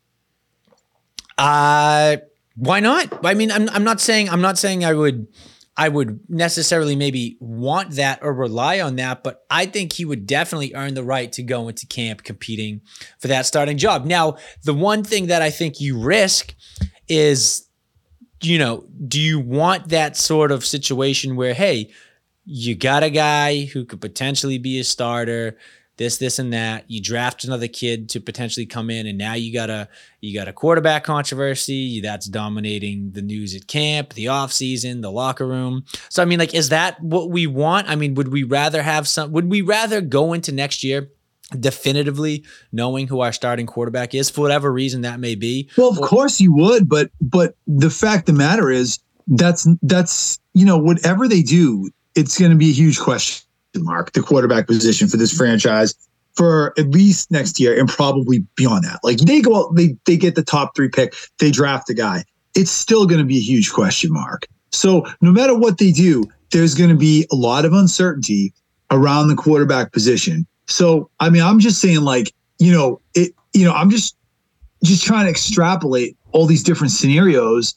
Speaker 2: Uh, why not? I mean, I'm I'm not saying I'm not saying I would I would necessarily maybe want that or rely on that, but I think he would definitely earn the right to go into camp competing for that starting job. Now, the one thing that I think you risk is, you know, do you want that sort of situation where, hey, you got a guy who could potentially be a starter, this, this, and that. You draft another kid to potentially come in, and now you got a you got a quarterback controversy that's dominating the news at camp, the offseason, the locker room. So I mean, like, is that what we want? I mean, would we rather have some? Would we rather go into next year definitively knowing who our starting quarterback is for whatever reason that may be?
Speaker 1: Well, of course you would, but but the fact of the matter is that's that's you know whatever they do, it's going to be a huge question mark, the quarterback position for this franchise for at least next year and probably beyond that. Like they go out, they they get the top three pick, they draft a guy. It's still going to be a huge question mark. So no matter what they do, there's going to be a lot of uncertainty around the quarterback position. So I mean, I'm just saying, like, you know, it, you know, I'm just just trying to extrapolate all these different scenarios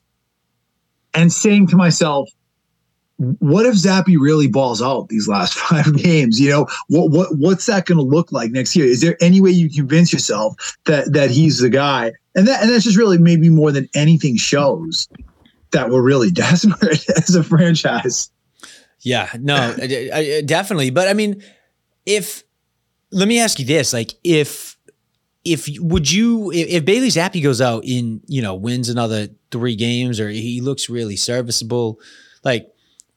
Speaker 1: and saying to myself, what if Zappi really balls out these last five games? You know, what what what's that going to look like next year? Is there any way you convince yourself that that he's the guy? And that and that's just really maybe more than anything shows that we're really desperate as a franchise.
Speaker 2: Yeah, no, I, I, definitely. But I mean, if let me ask you this: like, if if would you if, if Bailey Zappi goes out in, you know, wins another three games or he looks really serviceable, like.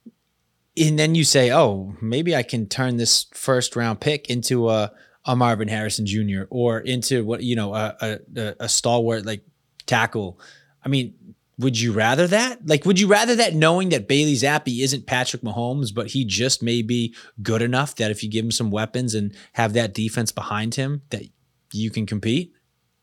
Speaker 2: And then you say, oh, maybe I can turn this first round pick into a, a Marvin Harrison Junior or into what, you know, a, a, a stalwart like tackle. I mean, would you rather that? Like, would you rather that knowing that Bailey Zappi isn't Patrick Mahomes, but he just may be good enough that if you give him some weapons and have that defense behind him, that you can compete?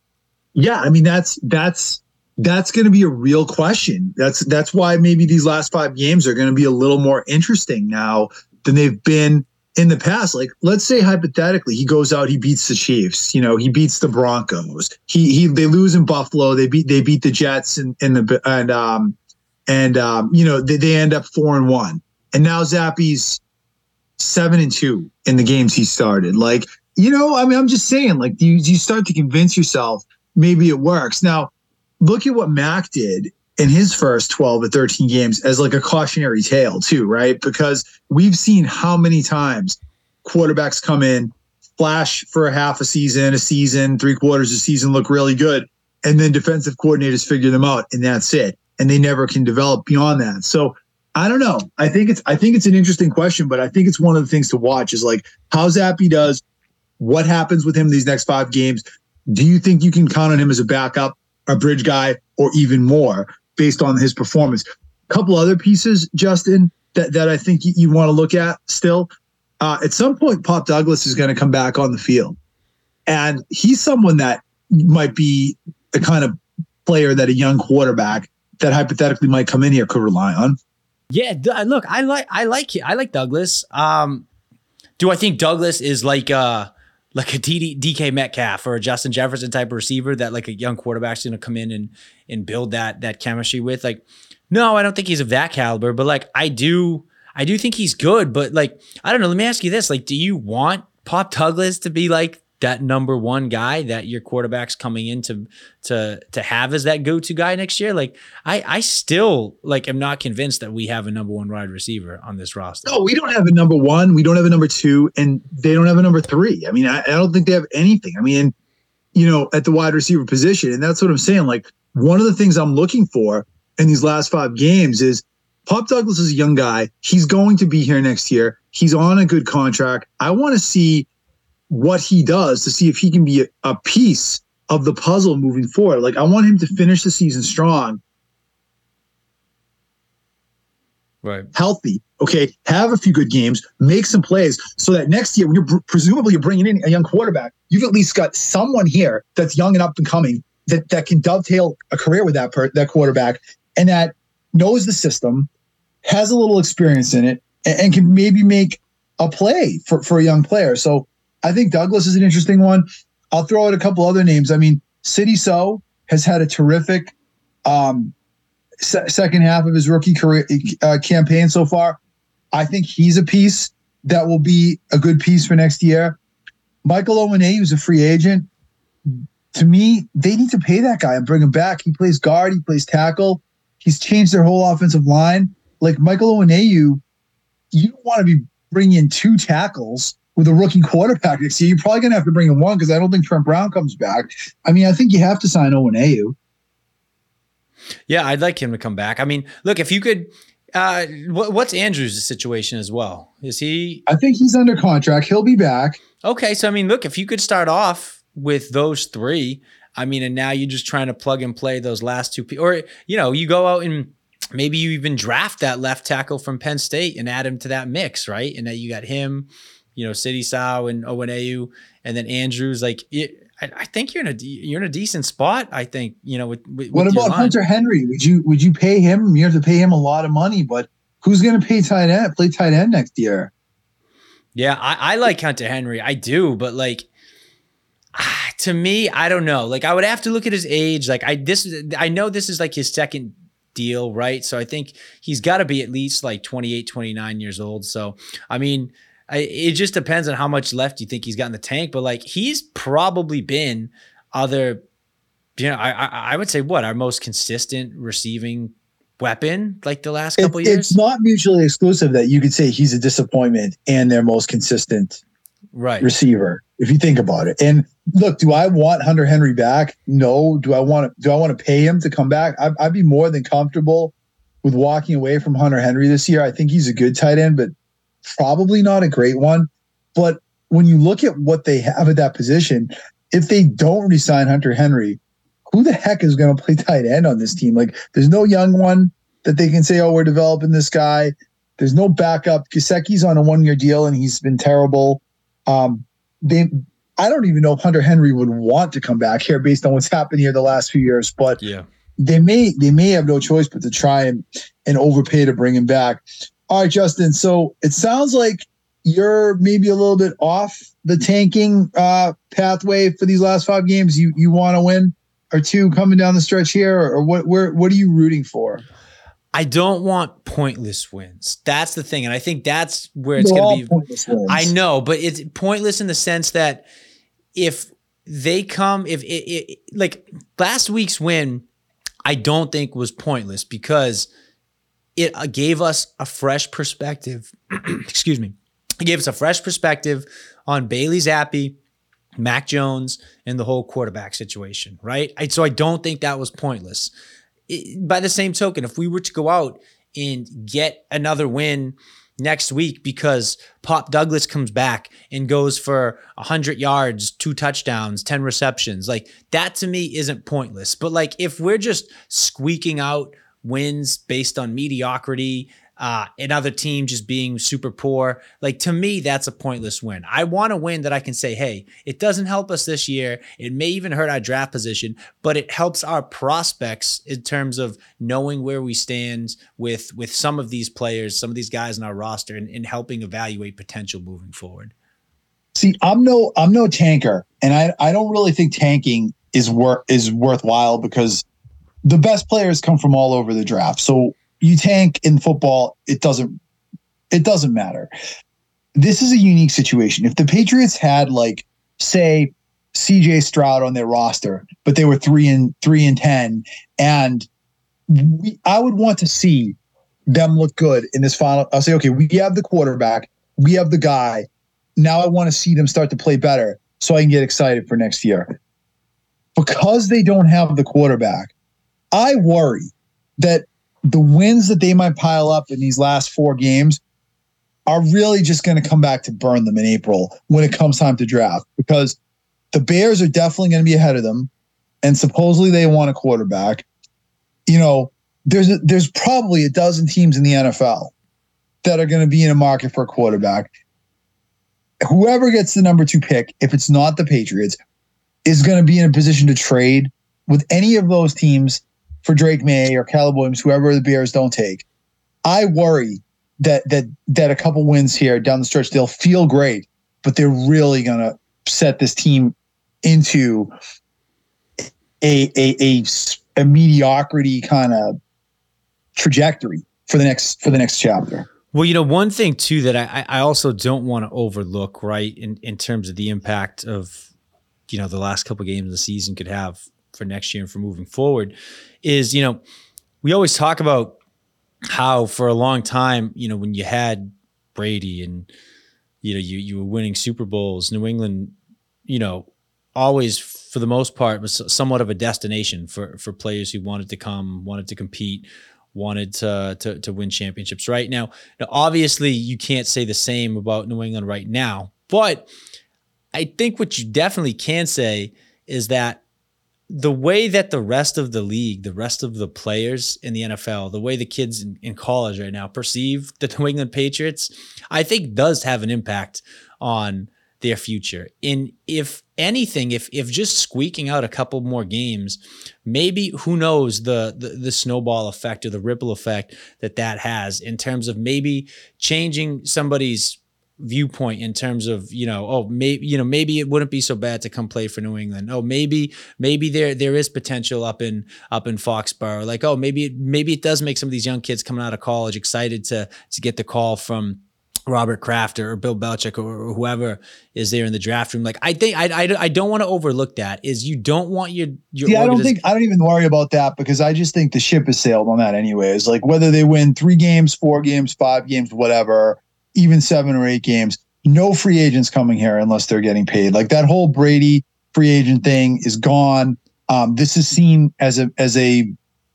Speaker 1: Yeah, I mean, that's that's. That's going to be a real question. That's that's why maybe these last five games are going to be a little more interesting now than they've been in the past. Like, let's say hypothetically, he goes out, he beats the Chiefs. You know, he beats the Broncos. He he they lose in Buffalo. They beat they beat the Jets and and the and um and um you know they, they end up four and one. And now Zappi's seven and two in the games he started. Like, you know, I mean, I'm just saying, like, you you start to convince yourself maybe it works now. Look at what Mac did in his first twelve or thirteen games as like a cautionary tale too, right? Because we've seen how many times quarterbacks come in, flash for a half a season, a season, three quarters of a season, look really good. And then defensive coordinators figure them out and that's it. And they never can develop beyond that. So I don't know. I think it's, I think it's an interesting question, but I think it's one of the things to watch is like how Zappi does, what happens with him these next five games. Do you think you can count on him as a backup, a bridge guy, or even more based on his performance? A couple other pieces, Justin, that, that I think you, you want to look at still. Uh, at some point, Pop Douglas is going to come back on the field. And he's someone that might be the kind of player that a young quarterback that hypothetically might come in here could rely on.
Speaker 2: Yeah, look, I like I like I like Douglas. Um, do I think Douglas is like uh like a D K Metcalf or a Justin Jefferson type of receiver that like a young quarterback's going to come in and and build that that chemistry with? Like, no, I don't think he's of that caliber, but like I do I do think he's good, but like I don't know, let me ask you this, like do you want Pop Douglas to be like that number one guy that your quarterback's coming in to to to have as that go-to guy next year? Like I I still like am not convinced that we have a number one wide receiver on this roster.
Speaker 1: No, we don't have a number one. We don't have a number two, and they don't have a number three. I mean, I, I don't think they have anything. I mean, you know, at the wide receiver position, and that's what I'm saying. Like one of the things I'm looking for in these last five games is Pop Douglas is a young guy. He's going to be here next year. He's on a good contract. I want to see what he does to see if he can be a, a piece of the puzzle moving forward. Like, I want him to finish the season strong.
Speaker 2: Right.
Speaker 1: Healthy. Okay. Have a few good games, make some plays so that next year, when you're presumably you're bringing in a young quarterback, you've at least got someone here that's young and up and coming that, that can dovetail a career with that per, that quarterback and that knows the system, has a little experience in it, and, and can maybe make a play for, for a young player. So I think Douglas is an interesting one. I'll throw out a couple other names. I mean, Sidy Sow has had a terrific um, se- second half of his rookie career uh, campaign so far. I think he's a piece that will be a good piece for next year. Michael Onwenu is a free agent. To me, they need to pay that guy and bring him back. He plays guard. He plays tackle. He's changed their whole offensive line. Like Michael Onwenu, you don't want to be bringing in two tackles with a rookie quarterback next year. You're probably going to have to bring in one because I don't think Trent Brown comes back. I mean, I think you have to sign Onwenu.
Speaker 2: Yeah, I'd like him to come back. I mean, look, if you could, uh, what, what's Andrews' situation as well? Is he?
Speaker 1: I think he's under contract. He'll be back.
Speaker 2: Okay, so I mean, look, if you could start off with those three, I mean, and now you're just trying to plug and play those last two people, or you know, you go out and maybe you even draft that left tackle from Penn State and add him to that mix, right? And now you got him, you know, Sidy Sow and Onwenu, and then Andrews. Like, it, I, I think you're in a you're in a decent spot. I think, you know. With, with
Speaker 1: what about Hunter Henry? Would you would you pay him? You have to pay him a lot of money, but who's going to pay tight end? Play tight end next year?
Speaker 2: Yeah, I, I like Hunter Henry. I do, but like, ah, to me, I don't know. Like, I would have to look at his age. Like, I this I know this is like his second deal, right? So I think he's got to be at least like twenty-eight, twenty-nine years old. So, I mean, I, it just depends on how much left you think he's got in the tank. But like, he's probably been other, you know, I I would say what, our most consistent receiving weapon like the last couple
Speaker 1: it,
Speaker 2: years.
Speaker 1: It's not mutually exclusive that you could say he's a disappointment and their most consistent
Speaker 2: right
Speaker 1: receiver, if you think about it. And look, do I want Hunter Henry back? No. Do I want to, do I want to pay him to come back? I'd, I'd be more than comfortable with walking away from Hunter Henry this year. I think he's a good tight end, but probably not a great one. But when you look at what they have at that position, if they don't re-sign Hunter Henry, who the heck is going to play tight end on this team? Like, there's no young one that they can say, oh, we're developing this guy. There's no backup. Gesicki's on a one-year deal, and he's been terrible. Um, they, I don't even know if Hunter Henry would want to come back here based on what's happened here the last few years, but
Speaker 2: yeah,
Speaker 1: they may they may have no choice but to try and, and overpay to bring him back. All right, Justin. So it sounds like you're maybe a little bit off the tanking uh, pathway for these last five games. You you want to win or two coming down the stretch here, or, or what? Where what are you rooting for?
Speaker 2: I don't want pointless wins. That's the thing. And I think that's where it's going to be.
Speaker 1: Pointless wins.
Speaker 2: I know, but it's pointless in the sense that if they come, if it, it, like last week's win, I don't think was pointless because it gave us a fresh perspective. Excuse me. It gave us a fresh perspective on Bailey Zappi, Mac Jones, and the whole quarterback situation, right? I, so I don't think that was pointless. It, by the same token, if we were to go out and get another win next week because Pop Douglas comes back and goes for one hundred yards, two touchdowns, ten receptions, like that to me isn't pointless. But like if we're just squeaking out wins based on mediocrity, uh, another team just being super poor, like to me, that's a pointless win. I want a win that I can say, hey, it doesn't help us this year. It may even hurt our draft position, but it helps our prospects in terms of knowing where we stand with, with some of these players, some of these guys in our roster and, and helping evaluate potential moving forward.
Speaker 1: See, I'm no, I'm no tanker, and I, I don't really think tanking is worth is worthwhile because the best players come from all over the draft. So you tank in football, it doesn't it doesn't matter. This is a unique situation. If the Patriots had like, say, C J Stroud on their roster, but they were three and three and ten, and we, I would want to see them look good in this final. I'll say, okay, we have the quarterback, we have the guy. Now I want to see them start to play better so I can get excited for next year. Because they don't have the quarterback, I worry that the wins that they might pile up in these last four games are really just going to come back to burn them in April when it comes time to draft, because the Bears are definitely going to be ahead of them, and supposedly they want a quarterback. You know, there's a, there's probably a dozen teams in the N F L that are going to be in a market for a quarterback. Whoever gets the number two pick, if it's not the Patriots, is going to be in a position to trade with any of those teams for Drake May or Caleb Williams, whoever the Bears don't take. I worry that that that a couple wins here down the stretch, they'll feel great, but they're really going to set this team into a a a, a mediocrity kind of trajectory for the next for the next chapter.
Speaker 2: Well, you know, one thing too that I, I also don't want to overlook, right, in, in terms of the impact of, you know, the last couple of games of the season could have for next year and for moving forward is, you know, we always talk about how for a long time, you know, when you had Brady and, you know, you, you were winning Super Bowls, New England, you know, always for the most part was somewhat of a destination for, for players who wanted to come, wanted to compete, wanted to, to to win championships. Right now, now, obviously, you can't say the same about New England right now, but I think what you definitely can say is that the way that the rest of the league, the rest of the players in the N F L, the way the kids in, in college right now perceive the New England Patriots, I think does have an impact on their future. And if anything, if if just squeaking out a couple more games, maybe who knows the, the the snowball effect or the ripple effect that that has in terms of maybe changing somebody's viewpoint in terms of, you know, oh, maybe, you know, maybe it wouldn't be so bad to come play for New England. Oh, maybe, maybe there, there is potential up in, up in Foxborough. Like, oh, maybe, it, maybe it does make some of these young kids coming out of college excited to, to get the call from Robert Kraft or Bill Belichick or whoever is there in the draft room. Like, I think I, I, I don't want to overlook that is you don't want your, your,
Speaker 1: yeah, I don't think, I don't even worry about that because I just think the ship has sailed on that anyways. Like whether they win three games, four games, five games, whatever, even seven or eight games, no free agents coming here unless they're getting paid. Like that whole Brady free agent thing is gone. Um, this is seen as a as a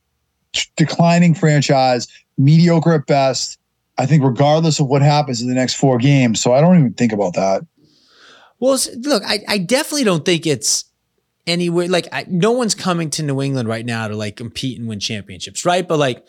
Speaker 1: declining franchise, mediocre at best. I think regardless of what happens in the next four games. So I don't even think about that.
Speaker 2: Well, look, I, I definitely don't think it's anywhere. Like I, no one's coming to New England right now to like compete and win championships, right? But like,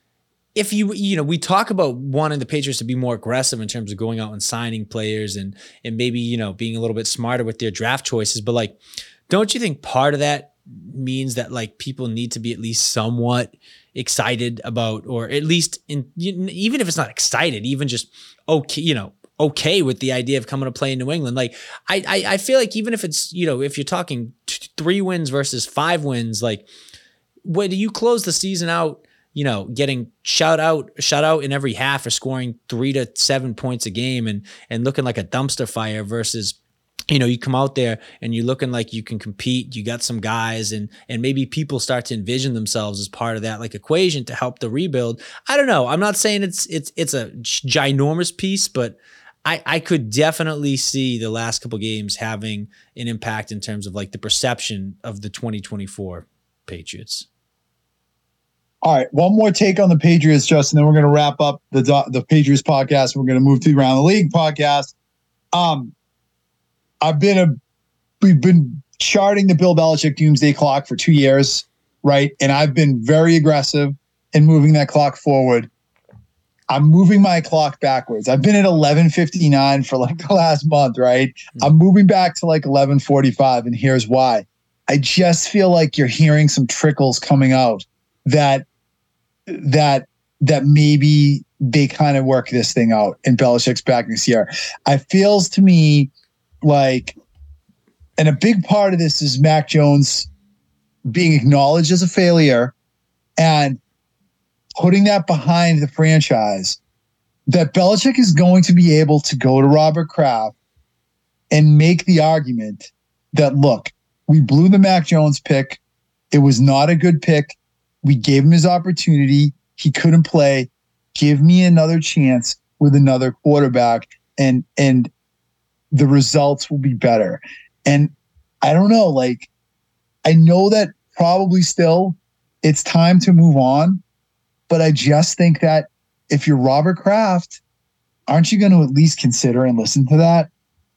Speaker 2: if you, you know, we talk about wanting the Patriots to be more aggressive in terms of going out and signing players and, and maybe, you know, being a little bit smarter with their draft choices. But like, don't you think part of that means that like people need to be at least somewhat excited about, or at least in, even if it's not excited, even just okay, you know, okay with the idea of coming to play in New England. Like I, I, I feel like even if it's, you know, if you're talking t- three wins versus five wins, like when you close the season out, you know, getting shout out, shut out in every half or scoring three to seven points a game and, and looking like a dumpster fire versus, you know, you come out there and you're looking like you can compete. You got some guys and, and maybe people start to envision themselves as part of that like equation to help the rebuild. I don't know. I'm not saying it's, it's, it's a ginormous piece, but I, I could definitely see the last couple games having an impact in terms of like the perception of the twenty twenty-four Patriots.
Speaker 1: All right, one more take on the Patriots, Justin. Then we're going to wrap up the the Patriots podcast. We're going to move to the Around the League podcast. Um, I've been a we've been charting the Bill Belichick doomsday clock for two years, right? And I've been very aggressive in moving that clock forward. I'm moving my clock backwards. I've been at eleven fifty-nine for like the last month, right? Mm-hmm. I'm moving back to like eleven forty-five, and here's why. I just feel like you're hearing some trickles coming out that that that maybe they kind of work this thing out and Belichick's back this year. It feels to me like, and a big part of this is Mac Jones being acknowledged as a failure and putting that behind the franchise, that Belichick is going to be able to go to Robert Kraft and make the argument that, look, we blew the Mac Jones pick. It was not a good pick. We gave him his opportunity. He couldn't play. Give me another chance with another quarterback, and and the results will be better. And I don't know, like, I know that probably still it's time to move on. But I just think that if you're Robert Kraft, aren't you going to at least consider and listen to that?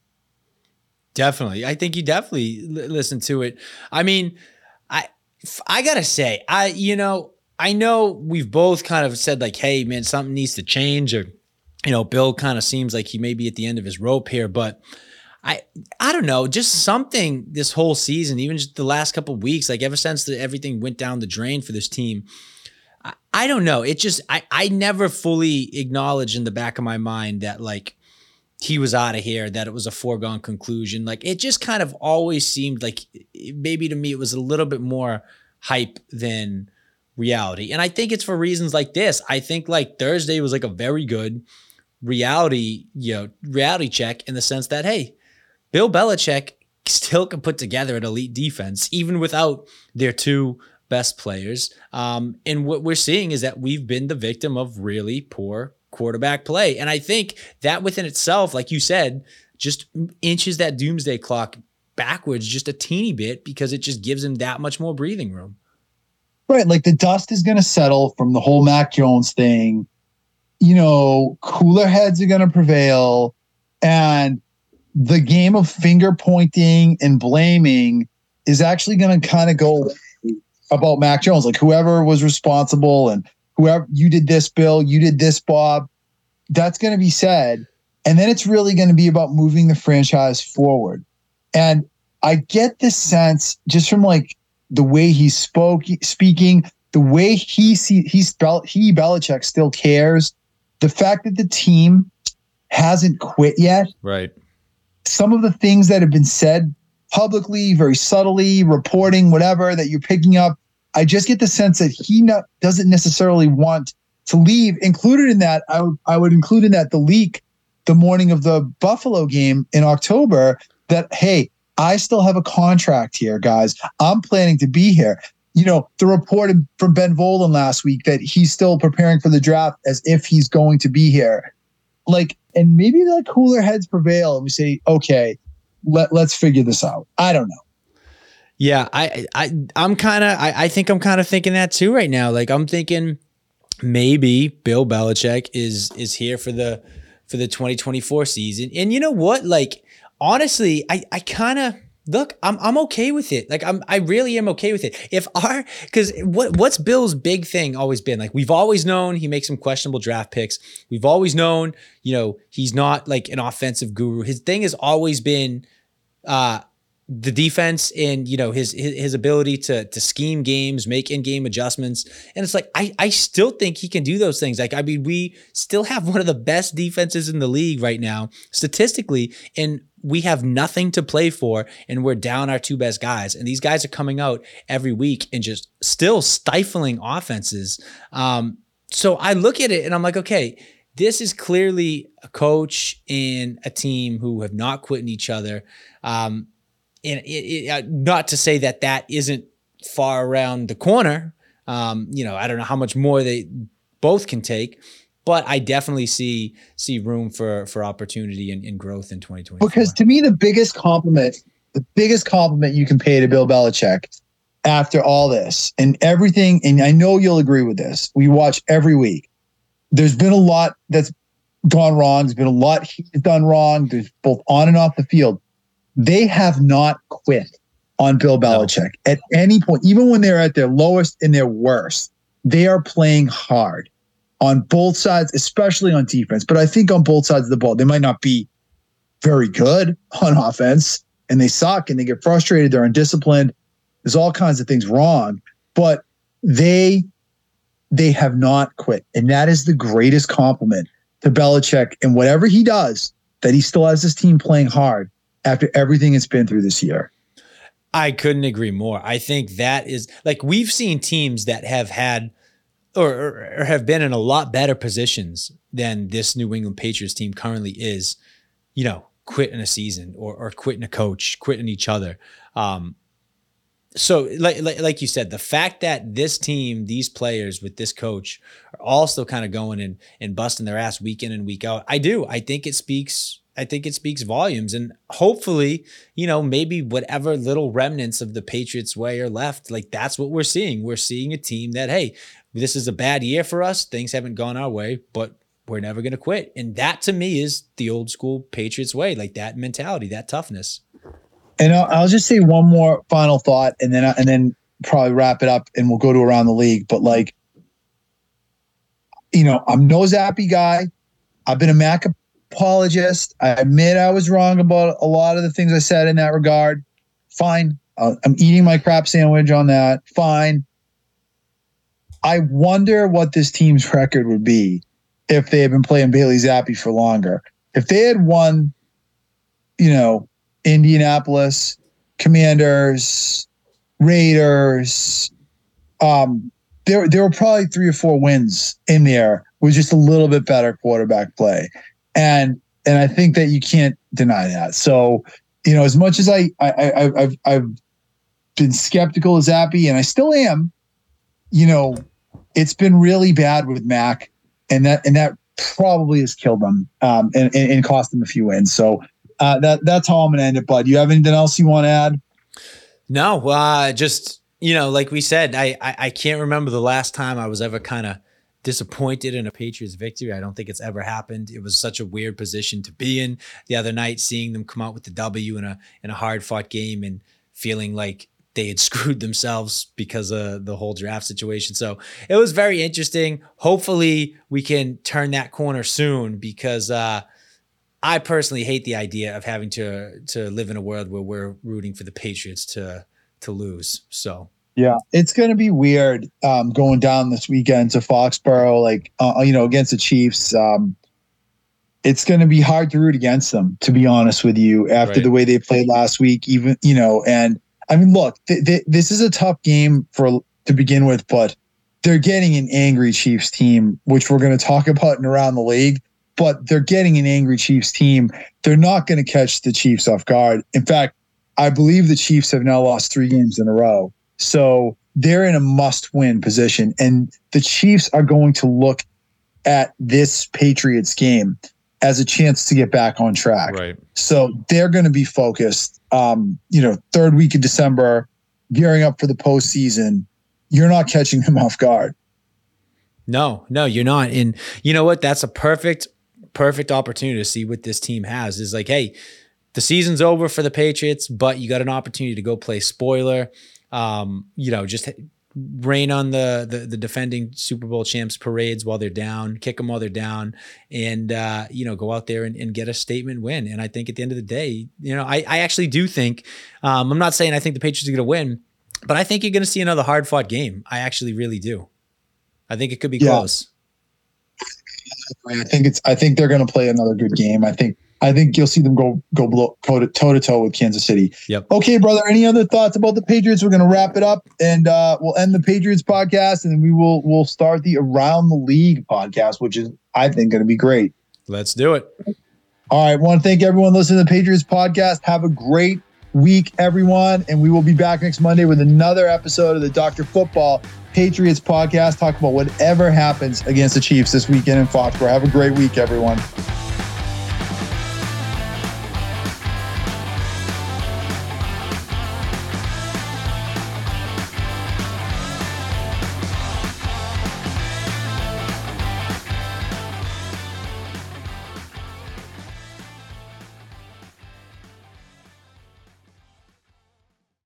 Speaker 2: Definitely. I think you definitely l- listen to it. I mean, I, I gotta say, I, you know, I know we've both kind of said like, hey man, something needs to change, or, you know, Bill kind of seems like he may be at the end of his rope here, but I, I don't know, just something this whole season, even just the last couple of weeks, like ever since the, everything went down the drain for this team, I, I don't know. It just, I, I never fully acknowledged in the back of my mind that like he was out of here, that it was a foregone conclusion. Like it just kind of always seemed like maybe to me, it was a little bit more hype than reality. And I think it's for reasons like this. I think like Thursday was like a very good reality, you know, reality check in the sense that, hey, Bill Belichick still can put together an elite defense, even without their two best players. Um, and what we're seeing is that we've been the victim of really poor quarterback play. And I think that within itself, like you said, just inches that doomsday clock backwards just a teeny bit, because it just gives him that much more breathing room.
Speaker 1: Right. Like the dust is going to settle from the whole Mac Jones thing. You know, cooler heads are going to prevail. And the game of finger pointing and blaming is actually going to kind of go about Mac Jones. Like whoever was responsible and whoever, you did this, Bill, you did this, Bob, that's going to be said. And then it's really going to be about moving the franchise forward. And I get this sense just from like the way he spoke, speaking, the way he see he's he Belichick still cares. The fact that the team hasn't quit yet.
Speaker 2: Right.
Speaker 1: Some of the things that have been said publicly, very subtly, reporting, whatever that you're picking up, I just get the sense that he not, doesn't necessarily want to leave. Included in that, I would I would include in that the leak the morning of the Buffalo game in October that, hey, I still have a contract here, guys. I'm planning to be here. You know, the report from Ben Volen last week that he's still preparing for the draft as if he's going to be here. Like, and maybe the cooler heads prevail and we say, okay, let, let's figure this out. I don't know.
Speaker 2: Yeah, I, I, I'm kind of, I, I think I'm kind of thinking that too right now. Like I'm thinking maybe Bill Belichick is, is here for the, for the twenty twenty-four season. And you know what? Like, honestly, I, I kind of, look, I'm I'm okay with it. Like I'm I really am okay with it. If our because what what's Bill's big thing always been? Like we've always known he makes some questionable draft picks. We've always known, you know, he's not like an offensive guru. His thing has always been uh the defense and, you know, his, his his ability to to scheme games, make in-game adjustments. And it's like I I still think he can do those things. Like I mean, we still have one of the best defenses in the league right now, statistically, and we have nothing to play for, and we're down our two best guys. And these guys are coming out every week and just still stifling offenses. Um, so I look at it and I'm like, okay, this is clearly a coach and a team who have not quit each other. Um, and it, it, uh, not to say that that isn't far around the corner. Um, you know, I don't know how much more they both can take. But I definitely see see room for for opportunity and, and growth in twenty twenty-four.
Speaker 1: Because to me, the biggest compliment, the biggest compliment you can pay to Bill Belichick after all this and everything, and I know you'll agree with this, we watch every week. There's been a lot that's gone wrong. There's been a lot he's done wrong. There's both on and off the field. They have not quit on Bill Belichick no. at any point, even when they're at their lowest and their worst. They are playing hard. On both sides, especially on defense. But I think on both sides of the ball, they might not be very good on offense, and they suck, and they get frustrated. They're undisciplined. There's all kinds of things wrong. But they they have not quit. And that is the greatest compliment to Belichick. And whatever he does, that he still has his team playing hard after everything it's been through this year.
Speaker 2: I couldn't agree more. I think that is, like, we've seen teams that have had Or, or, or have been in a lot better positions than this New England Patriots team currently is, you know, quit in a season or, or quitting a coach, quitting each other. Um, so like, like, like you said, the fact that this team, these players with this coach are all still kind of going and, and busting their ass week in and week out. I do. I think it speaks I think it speaks volumes. And hopefully, you know, maybe whatever little remnants of the Patriots way are left, like that's what we're seeing. We're seeing a team that, hey, this is a bad year for us. Things haven't gone our way, but we're never going to quit. And that to me is the old school Patriots way, like that mentality, that toughness.
Speaker 1: And I'll, I'll just say one more final thought, and then and then probably wrap it up, and we'll go to around the league. But like, you know, I'm no Zappe guy. I've been a Mac apologist. I admit I was wrong about a lot of the things I said in that regard. Fine. Uh, I'm eating my crap sandwich on that. Fine. I wonder what this team's record would be if they had been playing Bailey Zappe for longer. If they had won, you know, Indianapolis, Commanders, Raiders, um, there there were probably three or four wins in there with just a little bit better quarterback play. And and I think that you can't deny that. So, you know, as much as I, I, I I've I've been skeptical of Zappe, and I still am, you know, it's been really bad with Mac, and that and that probably has killed them um, and, and, and cost them a few wins. So uh, that that's how I'm going to end it. Bud, you have anything else you want to add?
Speaker 2: No, uh, just, you know, like we said, I, I I can't remember the last time I was ever kind of disappointed in a Patriots victory. I don't think it's ever happened. It was such a weird position to be in the other night, seeing them come out with the W in a in a hard fought game and feeling like they had screwed themselves because of the whole draft situation. So it was very interesting. Hopefully we can turn that corner soon, because uh, I personally hate the idea of having to to live in a world where we're rooting for the Patriots to to lose. So
Speaker 1: yeah, it's going to be weird um, going down this weekend to Foxborough, like, uh, you know, against the Chiefs. Um, it's going to be hard to root against them, to be honest with you, after right. the way they played last week, even, you know, and I mean, look, th- th- this is a tough game for to begin with, but they're getting an angry Chiefs team, which we're going to talk about in around the league, but they're getting an angry Chiefs team. They're not going to catch the Chiefs off guard. In fact, I believe the Chiefs have now lost three games in a row. So they're in a must-win position, and the Chiefs are going to look at this Patriots game as a chance to get back on track.
Speaker 2: Right.
Speaker 1: So they're going to be focused. Um, you know, third week of December, gearing up for the postseason. You're not catching them off guard.
Speaker 2: No, no, you're not. And you know what? That's a perfect, perfect opportunity to see what this team has. Is like, hey, the season's over for the Patriots, but you got an opportunity to go play spoiler. Um, you know, just rain on the, the the defending Super Bowl champs parades while they're down, kick them while they're down, and uh, you know, go out there and, and get a statement win. And I think at the end of the day, you know, I, I actually do think, um, I'm not saying I think the Patriots are going to win, but I think you're going to see another hard fought game. I actually really do. I think it could be yeah. close.
Speaker 1: I think it's. I think they're going to play another good game. I think. I think you'll see them go go blow, toe to toe to toe with Kansas City.
Speaker 2: Yep.
Speaker 1: Okay, brother. Any other thoughts about the Patriots? We're going to wrap it up, and uh, we'll end the Patriots podcast, and then we will we'll start the Around the League podcast, which is, I think, going to be great.
Speaker 2: Let's do it.
Speaker 1: All right. I want to thank everyone listening to the Patriots podcast. Have a great week, everyone, and we will be back next Monday with another episode of the Doctor Football Patriots podcast. Talk about whatever happens against the Chiefs this weekend in Foxborough. Have a great week, everyone.